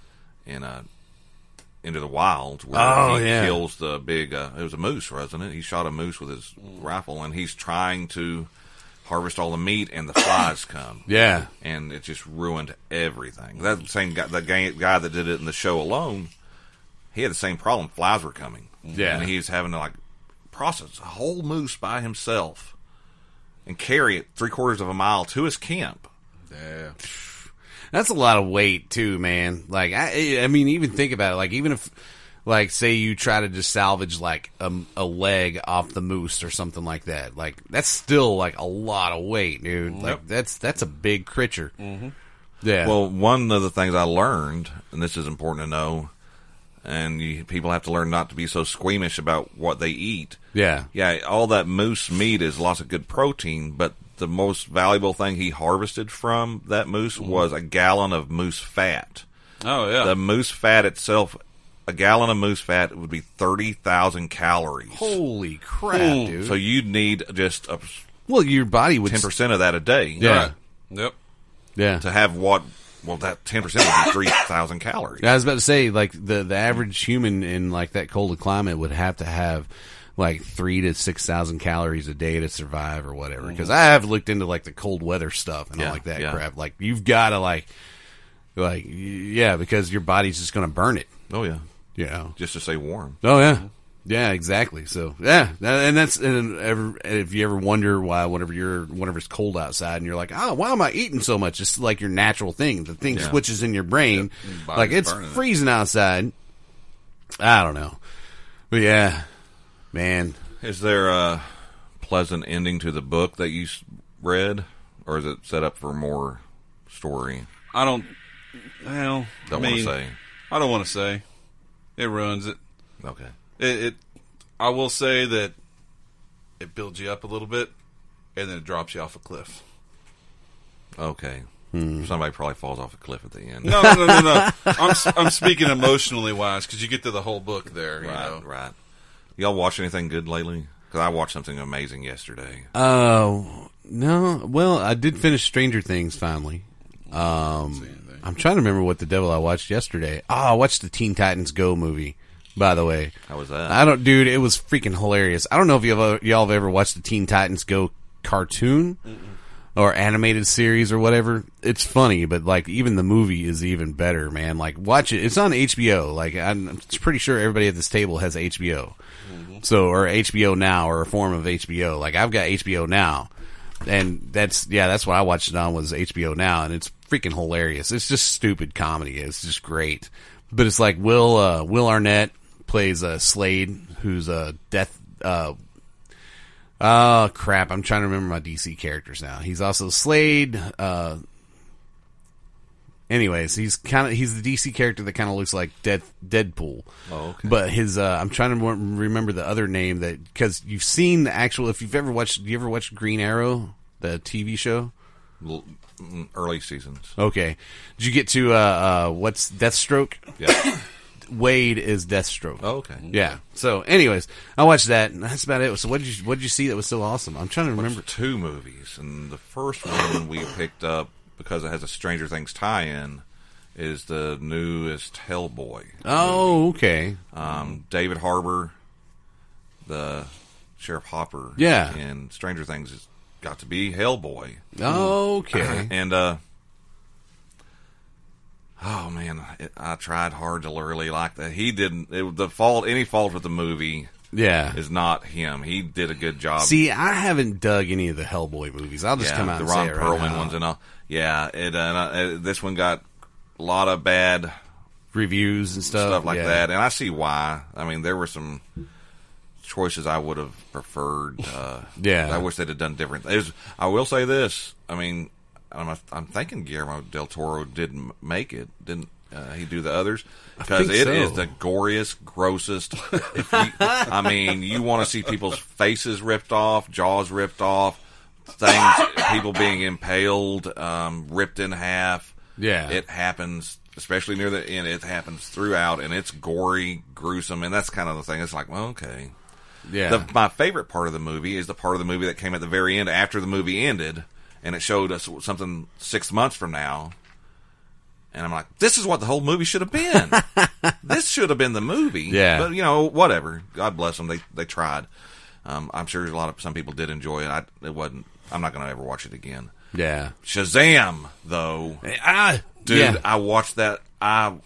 in a Into the Wild where Oh, he yeah. kills the big. Uh, it was a moose, wasn't it? He shot a moose with his rifle, and he's trying to harvest all the meat, and the flies come. yeah. And it just ruined everything. That same guy, the guy, guy that did it in the show alone, he had the same problem. Flies were coming. Yeah. And he's having to like process a whole moose by himself and carry it three quarters of a mile to his camp. Yeah. That's a lot of weight too, man. Like I, I mean, even think about it. Like even if, like, say you try to just salvage like a, a leg off the moose or something like that. Like that's still like a lot of weight, dude. Like that's that's a big creature. Mm-hmm. Yeah. Well, one of the things I learned, and this is important to know, and you, people have to learn not to be so squeamish about what they eat. yeah. Yeah, all that moose meat is lots of good protein, but the most valuable thing he harvested from that moose was a gallon of moose fat. Oh yeah. The moose fat itself, a gallon of moose fat would be thirty thousand calories. Holy crap, Hmm. dude. So you'd need just a well, your body would ten percent of that a day. Yeah. Right. Yep. Yeah. To have what, well, that ten percent would be three thousand calories. I was about to say, like the the average human in like that cold climate would have to have like three to six thousand calories a day to survive or whatever. Because I have looked into like the cold weather stuff and Yeah, all like that yeah. crap. Like you've got to like, like yeah, because your body's just going to burn it. Oh, yeah. You know. Just to stay warm. Oh yeah, yeah, exactly. So yeah, that- and that's and ever, if you ever wonder why whenever you're whenever it's cold outside and you're like, oh, why am I eating so much? It's like your natural thing. The thing Yeah. switches in your brain. Your body's Like it's burning it. freezing outside. I don't know, but yeah, man. Is there a pleasant ending to the book that you s- read, or is it set up for more story? I don't. Well, Don't I want mean, to say. I don't want to say. It ruins it. Okay. It, it. I will say that it builds you up a little bit, and then it drops you off a cliff. Okay. Hmm. Somebody probably falls off a cliff at the end. No, no, no, no, no. I'm s- I'm speaking emotionally wise because you get to the whole book there. You Right, know. right. Y'all watch anything good lately? Because I watched something amazing yesterday. Oh no, well, I did finish Stranger Things finally. Um, I'm trying to remember what the devil I watched yesterday. Oh, I watched the Teen Titans Go movie. By the way, How was that? I don't, dude. It was freaking hilarious. I don't know if y'all have, y'all have ever watched the Teen Titans Go cartoon or animated series or whatever. It's funny, but like even the movie is even better, man. Like watch it. It's on H B O. Like I'm pretty sure everybody at this table has H B O. So or H B O Now or a form of H B O. Like I've got H B O Now, and that's yeah, that's what I watched it on was H B O Now, and it's freaking hilarious. It's just stupid comedy. It's just great. But it's like Will uh, Will Arnett plays uh, Slade, who's a death. Uh, oh crap! I'm trying to remember my D C characters now. He's also Slade. Uh, anyways, he's kind of he's the D C character that kind of looks like Dead, Deadpool. Oh, okay. But his uh, I'm trying to more- remember the other name that because you've seen the actual. If you've ever watched, you ever watched Green Arrow, the T V show? L- mm, Early seasons. Okay, did you get to uh, uh, what's Deathstroke? Yeah. Wade is Deathstroke. Oh, okay. Yeah. So, anyways, I watched that, and that's about it. So, what did you what did you see that was so awesome? I'm trying to remember. Watched two movies, and the first one we picked up because it has a Stranger Things tie-in is the newest Hellboy. Oh, okay. Um, David Harbour, the Sheriff Hopper, Yeah. in Stranger Things has got to be Hellboy. Okay. And uh, oh man, it, I tried hard to really like that. He didn't. It, the fault, any fault with the movie, Yeah. is not him. He did a good job. See, I haven't dug any of the Hellboy movies. I'll just yeah, come out the and Ron say it right Perlman now. ones and all. Yeah, it, uh, uh, this one got a lot of bad Reviews and stuff. stuff like yeah. that, and I see why. I mean, there were some choices I would have preferred. Uh, Yeah. I wish they'd have done different. There's, I will say this. I mean, I'm, I'm thinking Guillermo del Toro didn't make it. Didn't uh, he do the others? Because think it is so. the goriest, grossest. If you, I mean, you want to see people's faces ripped off, jaws ripped off, things, people being impaled, um, ripped in half. Yeah. It happens, especially near the end. It happens throughout, and it's gory, gruesome, and that's kind of the thing. It's like, well, okay. Yeah. The, my favorite part of the movie is the part of the movie that came at the very end after the movie ended, and it showed us something six months from now. And I'm like, this is what the whole movie should have been. This should have been the movie. Yeah. But, you know, whatever. God bless them. They they tried. Um, I'm sure a lot of some people did enjoy it. I, it wasn't. I'm not going to ever watch it again. yeah. Shazam, though. Ah, Dude, yeah. I watched that. I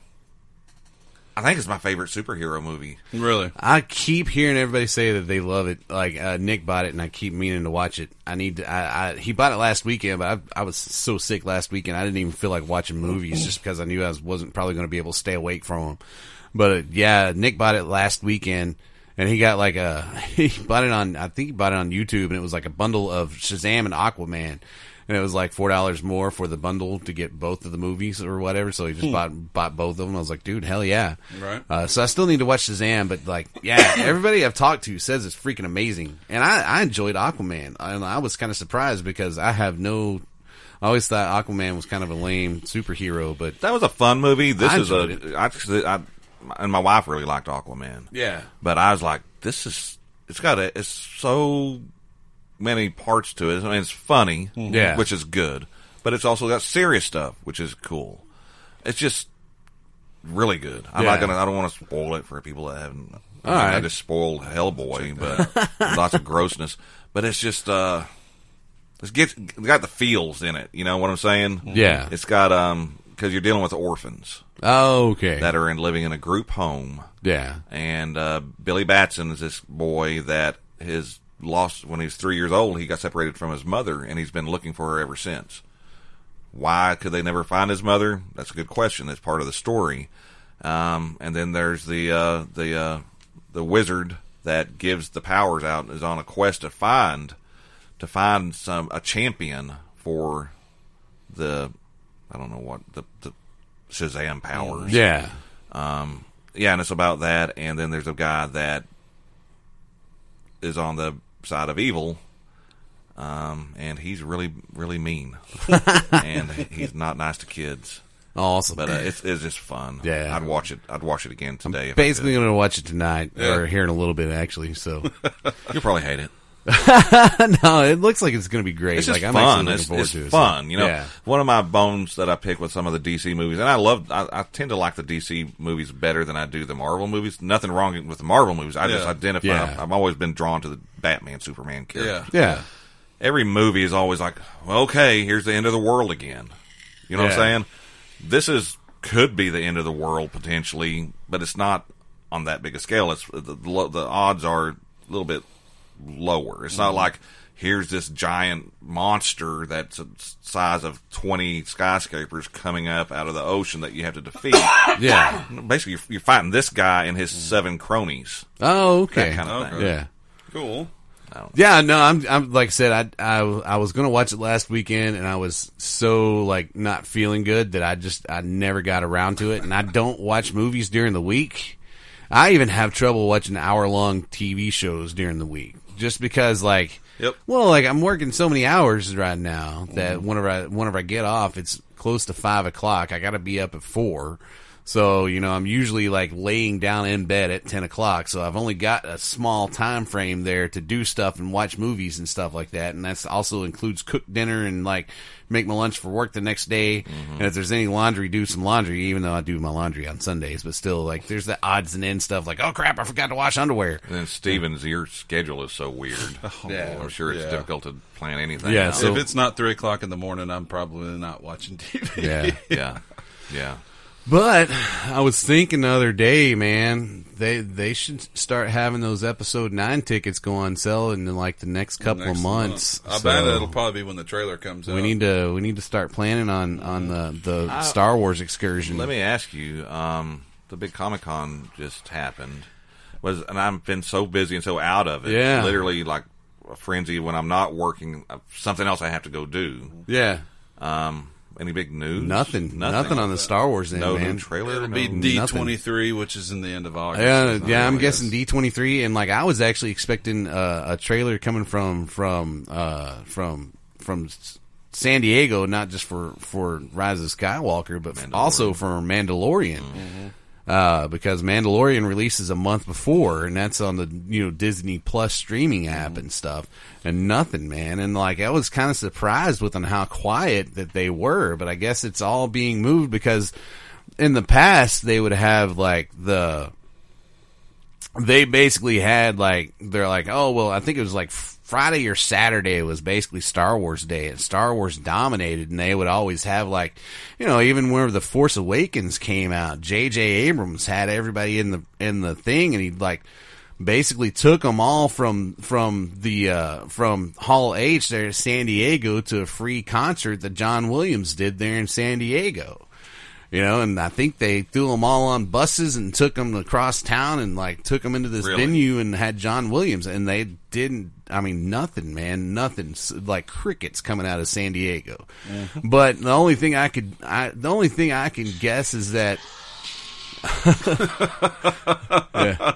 I think it's my favorite superhero movie. Really? I keep hearing everybody say that they love it. Like uh, Nick bought it, and I keep meaning to watch it. I need to. I, I he bought it last weekend, but I, I was so sick last weekend. I didn't even feel like watching movies just because I knew I was, wasn't probably going to be able to stay awake from them. But uh, yeah, Nick bought it last weekend, and he got like a he bought it on. I think he bought it on YouTube, and it was like a bundle of Shazam and Aquaman. And it was like four dollars more for the bundle to get both of the movies or whatever. So he just bought bought both of them. I was like, dude, hell yeah! Right. Uh, so I still need to watch Shazam, but like, yeah, everybody I've talked to says it's freaking amazing, and I, I enjoyed Aquaman, and I was kind of surprised because I have no. I always thought Aquaman was kind of a lame superhero, but That was a fun movie. This I is enjoyed it. a. I, I, and my wife really liked Aquaman. yeah, But I was like, this is. It's got a. It's so many parts to it. I mean, it's funny, Yeah. which is good, but it's also got serious stuff, which is cool. It's just really good. I'm Yeah. not gonna. I don't want to spoil it for people that haven't. I, All mean, I right. just spoiled Hellboy, but lots of grossness. But it's just. uh It's get it's got the feels in it. You know what I'm saying? Yeah. It's got um because you're dealing with orphans oh, okay, that are in living in a group home. yeah, And uh, Billy Batson is this boy that his lost when he was three years old. He got separated from his mother, and he's been looking for her ever since. Why could they never find his mother? That's a good question. That's part of the story. Um, and then there's the uh, the uh, the wizard that gives the powers out is on a quest to find to find some a champion for the I don't know what the, the Shazam powers. yeah, Um, yeah, and it's about that. And then there's a guy that is on the side of evil, um, and he's really, really mean, and he's not nice to kids. awesome. But uh, it's it's just fun. Yeah. I'd watch it. I'd watch it again today. if I Basically, could. going to watch it tonight Yeah. or here in a little bit, actually. So You'll probably hate it. no, it looks like it's going to be great. It's just like I'm fun. actually looking It's, forward it's to it. fun. So, You know, yeah. one of my bones that I pick with some of the D C movies, and I love, I, I tend to like the D C movies better than I do the Marvel movies. Nothing wrong with the Marvel movies. I just Yeah. identify. Yeah. I've always been drawn to the Batman, Superman character. Yeah. Yeah. Every movie is always like, well, okay, here's the end of the world again. You know what I'm Yeah. saying? This is could be the end of the world potentially, but it's not on that big a scale. It's the, the, the odds are a little bit lower. It's not like here's this giant monster that's the size of twenty skyscrapers coming up out of the ocean that you have to defeat. Yeah. Basically, you're, you're fighting this guy and his seven cronies. Oh, okay. That kind of Okay. thing. Yeah. Cool. Yeah, no, I'm, I'm like I said, I, I, I was gonna watch it last weekend, and I was so like not feeling good that I just I never got around to it, and I don't watch movies during the week. I even have trouble watching hour long T V shows during the week, just because like, Yep. well, like I'm working so many hours right now that whenever I whenever I get off, it's close to five o'clock. I got to be up at four. So, you know, I'm usually like laying down in bed at ten o'clock. So I've only got a small time frame there to do stuff and watch movies and stuff like that. And that's also includes cook dinner and like make my lunch for work the next day. Mm-hmm. And if there's any laundry, do some laundry, even though I do my laundry on Sundays. But still, like, there's the odds and ends stuff like, oh crap, I forgot to wash underwear. And then Steven's, your schedule is so weird. Yeah. I'm sure it's Yeah. difficult to plan anything. Yeah, out. so- if it's not three o'clock in the morning, I'm probably not watching T V. Yeah. yeah, yeah. But I was thinking the other day, man, they they should start having those episode nine tickets go on sale in like the next couple Next of months. month. I So bet it'll probably be when the trailer comes out. we need to we need to start planning on on the the Star Wars excursion. Let me ask you, um, the big Comic Con just happened. was, and I've been so busy and so out of it. Yeah. Literally like a frenzy when I'm not working, uh, something else I have to go do. Yeah. Um, any big news? Nothing. Nothing on the Star Wars end, No man. new trailer? It'll No, be D twenty-three, which is in the end of August. Yeah, It's not yeah, I'm really guessing us. D twenty-three, and like I was actually expecting uh, a trailer coming from from uh, from from S- San Diego, not just for for Rise of Skywalker, but f- also for Mandalorian, Mm-hmm. uh, because Mandalorian releases a month before, and that's on the you know Disney Plus streaming app and stuff, and nothing, man, and like I was kind of surprised with on how quiet that they were, but I guess it's all being moved because in the past they would have like the they basically had like they're like oh well I think it was like Friday or Saturday was basically Star Wars Day, and Star Wars dominated, and they would always have like you know even whenever the Force Awakens came out, J J Abrams had everybody in the in the thing, and he like basically took them all from from the uh, from Hall H there at San Diego to a free concert that John Williams did there in San Diego. You know, and I think they threw them all on buses and took them across town and like took them into this Really? venue and had John Williams, and they didn't. I mean, nothing, man, nothing. S- Like crickets coming out of San Diego. Mm-hmm. But the only thing I could, I the only thing I can guess is that. yeah.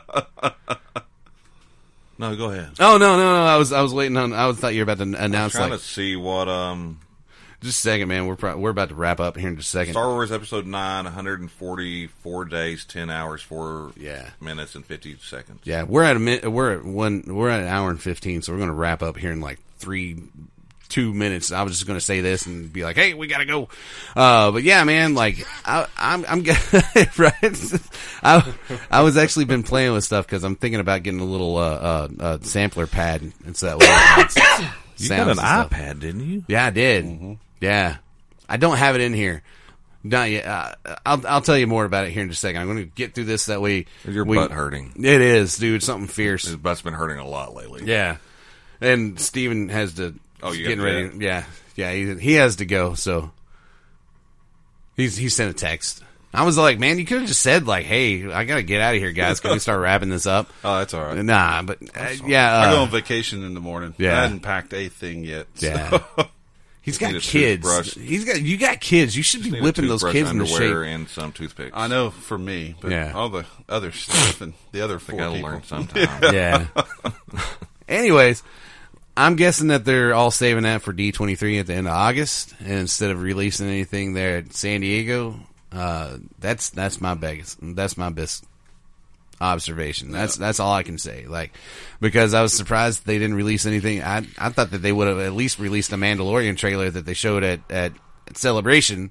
No, go ahead. Oh no, no, no! I was, I was waiting on. I was thought you were about to announce Trying like to see what um just a second, man. We're pro- we're about to wrap up here in just a second. Star Wars Episode Nine, one hundred forty-four days, ten hours, four Yeah. minutes, and fifty seconds. Yeah, we're at a minute. We're at one. We're at an hour and fifteen, so we're going to wrap up here in like three, two minutes. I was just going to say this and be like, "Hey, we got to go." Uh, but yeah, man, like I, I'm, I'm right. I, I was actually been playing with stuff because I'm thinking about getting a little uh, uh, uh, sampler pad. It's that way. You got an iPad, didn't you? Yeah, I did. Mm-hmm. Yeah, I don't have it in here. Not yet. Uh, I'll I'll tell you more about it here in just a second. I'm going to get through this that way. Is your we- butt hurting? It is, dude. Something fierce. His butt's been hurting a lot lately. Yeah, and Steven has to. Oh, you getting got ready. that? Yeah, yeah. He, he has to go. So he's he sent a text. I was like, man, you could have just said like, hey, I got to get out of here, guys. Can we start wrapping this up? Oh, that's all right. Nah, but uh, yeah, I go uh, on vacation in the morning. yeah. I hadn't packed a thing yet. so- yeah. He's got need a kids. toothbrush. He's got you got kids. You should be Need a whipping those toothbrush, kids into underwear, shape. and some toothpicks. I know for me, but Yeah. all the other stuff and the other I four gotta people. learn sometime. Yeah. Anyways, I'm guessing that they're all saving that for D twenty-three at the end of August, and instead of releasing anything there at San Diego, uh, that's that's my biggest that's my best observation. That's that's all I can say. Like, because I was surprised they didn't release anything. I I thought that they would have at least released a Mandalorian trailer that they showed at at, at Celebration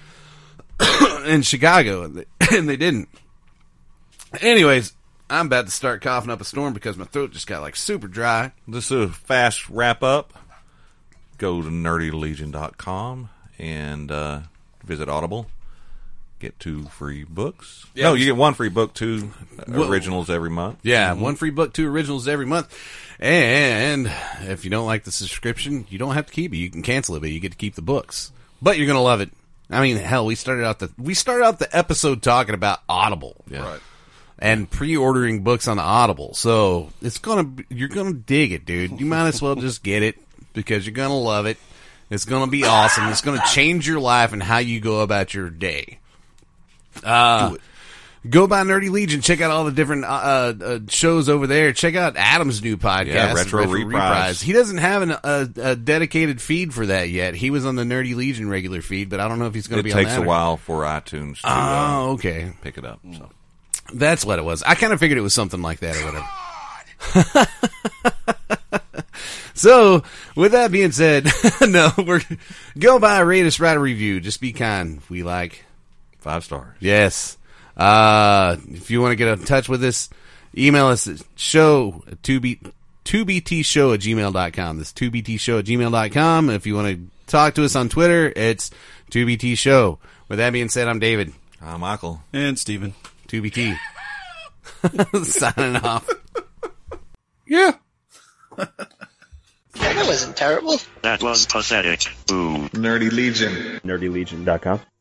in Chicago, and they, and they didn't. Anyways, I'm about to start coughing up a storm because my throat just got like super dry. This is a fast wrap up. Go to nerdy legion dot com and uh, visit Audible. Get two free books. Yeah. No, you get one free book, two originals every month. Yeah, one free book, two originals every month. And if you don't like the subscription, you don't have to keep it. You can cancel it, but you get to keep the books. But you're gonna love it. I mean, hell, we started out the we started out the episode talking about Audible. Yeah. Right. And pre-ordering books on Audible. So it's gonna be, you're gonna dig it, dude. You might as well just get it because you're gonna love it. It's gonna be awesome. It's gonna change your life and how you go about your day. Uh, Do it. Go by Nerdy Legion. Check out all the different uh, uh, shows over there. Check out Adam's new podcast, Yeah, Retro Reprise. He doesn't have an, a, a dedicated feed for that yet. He was on the Nerdy Legion regular feed, but I don't know if he's going to It be on that. takes a or- while for iTunes to uh, Oh, okay. pick it up. So. That's what it was. I kind of figured it was something like that or whatever. So, with that being said, no, we're go by, rate us, write a review. Just be kind. We like. Five stars. Yes. Uh, if you want to get in touch with us, email us at show two b two b t show at gmail dot com. That's two b t show at gmail dot com. If you want to talk to us on Twitter, it's two b t show. With that being said, I'm David. Hi, Michael. And Steven. two b t. Signing off. Yeah. That wasn't terrible. That was pathetic. Boo. Nerdy Legion. nerdy legion dot com.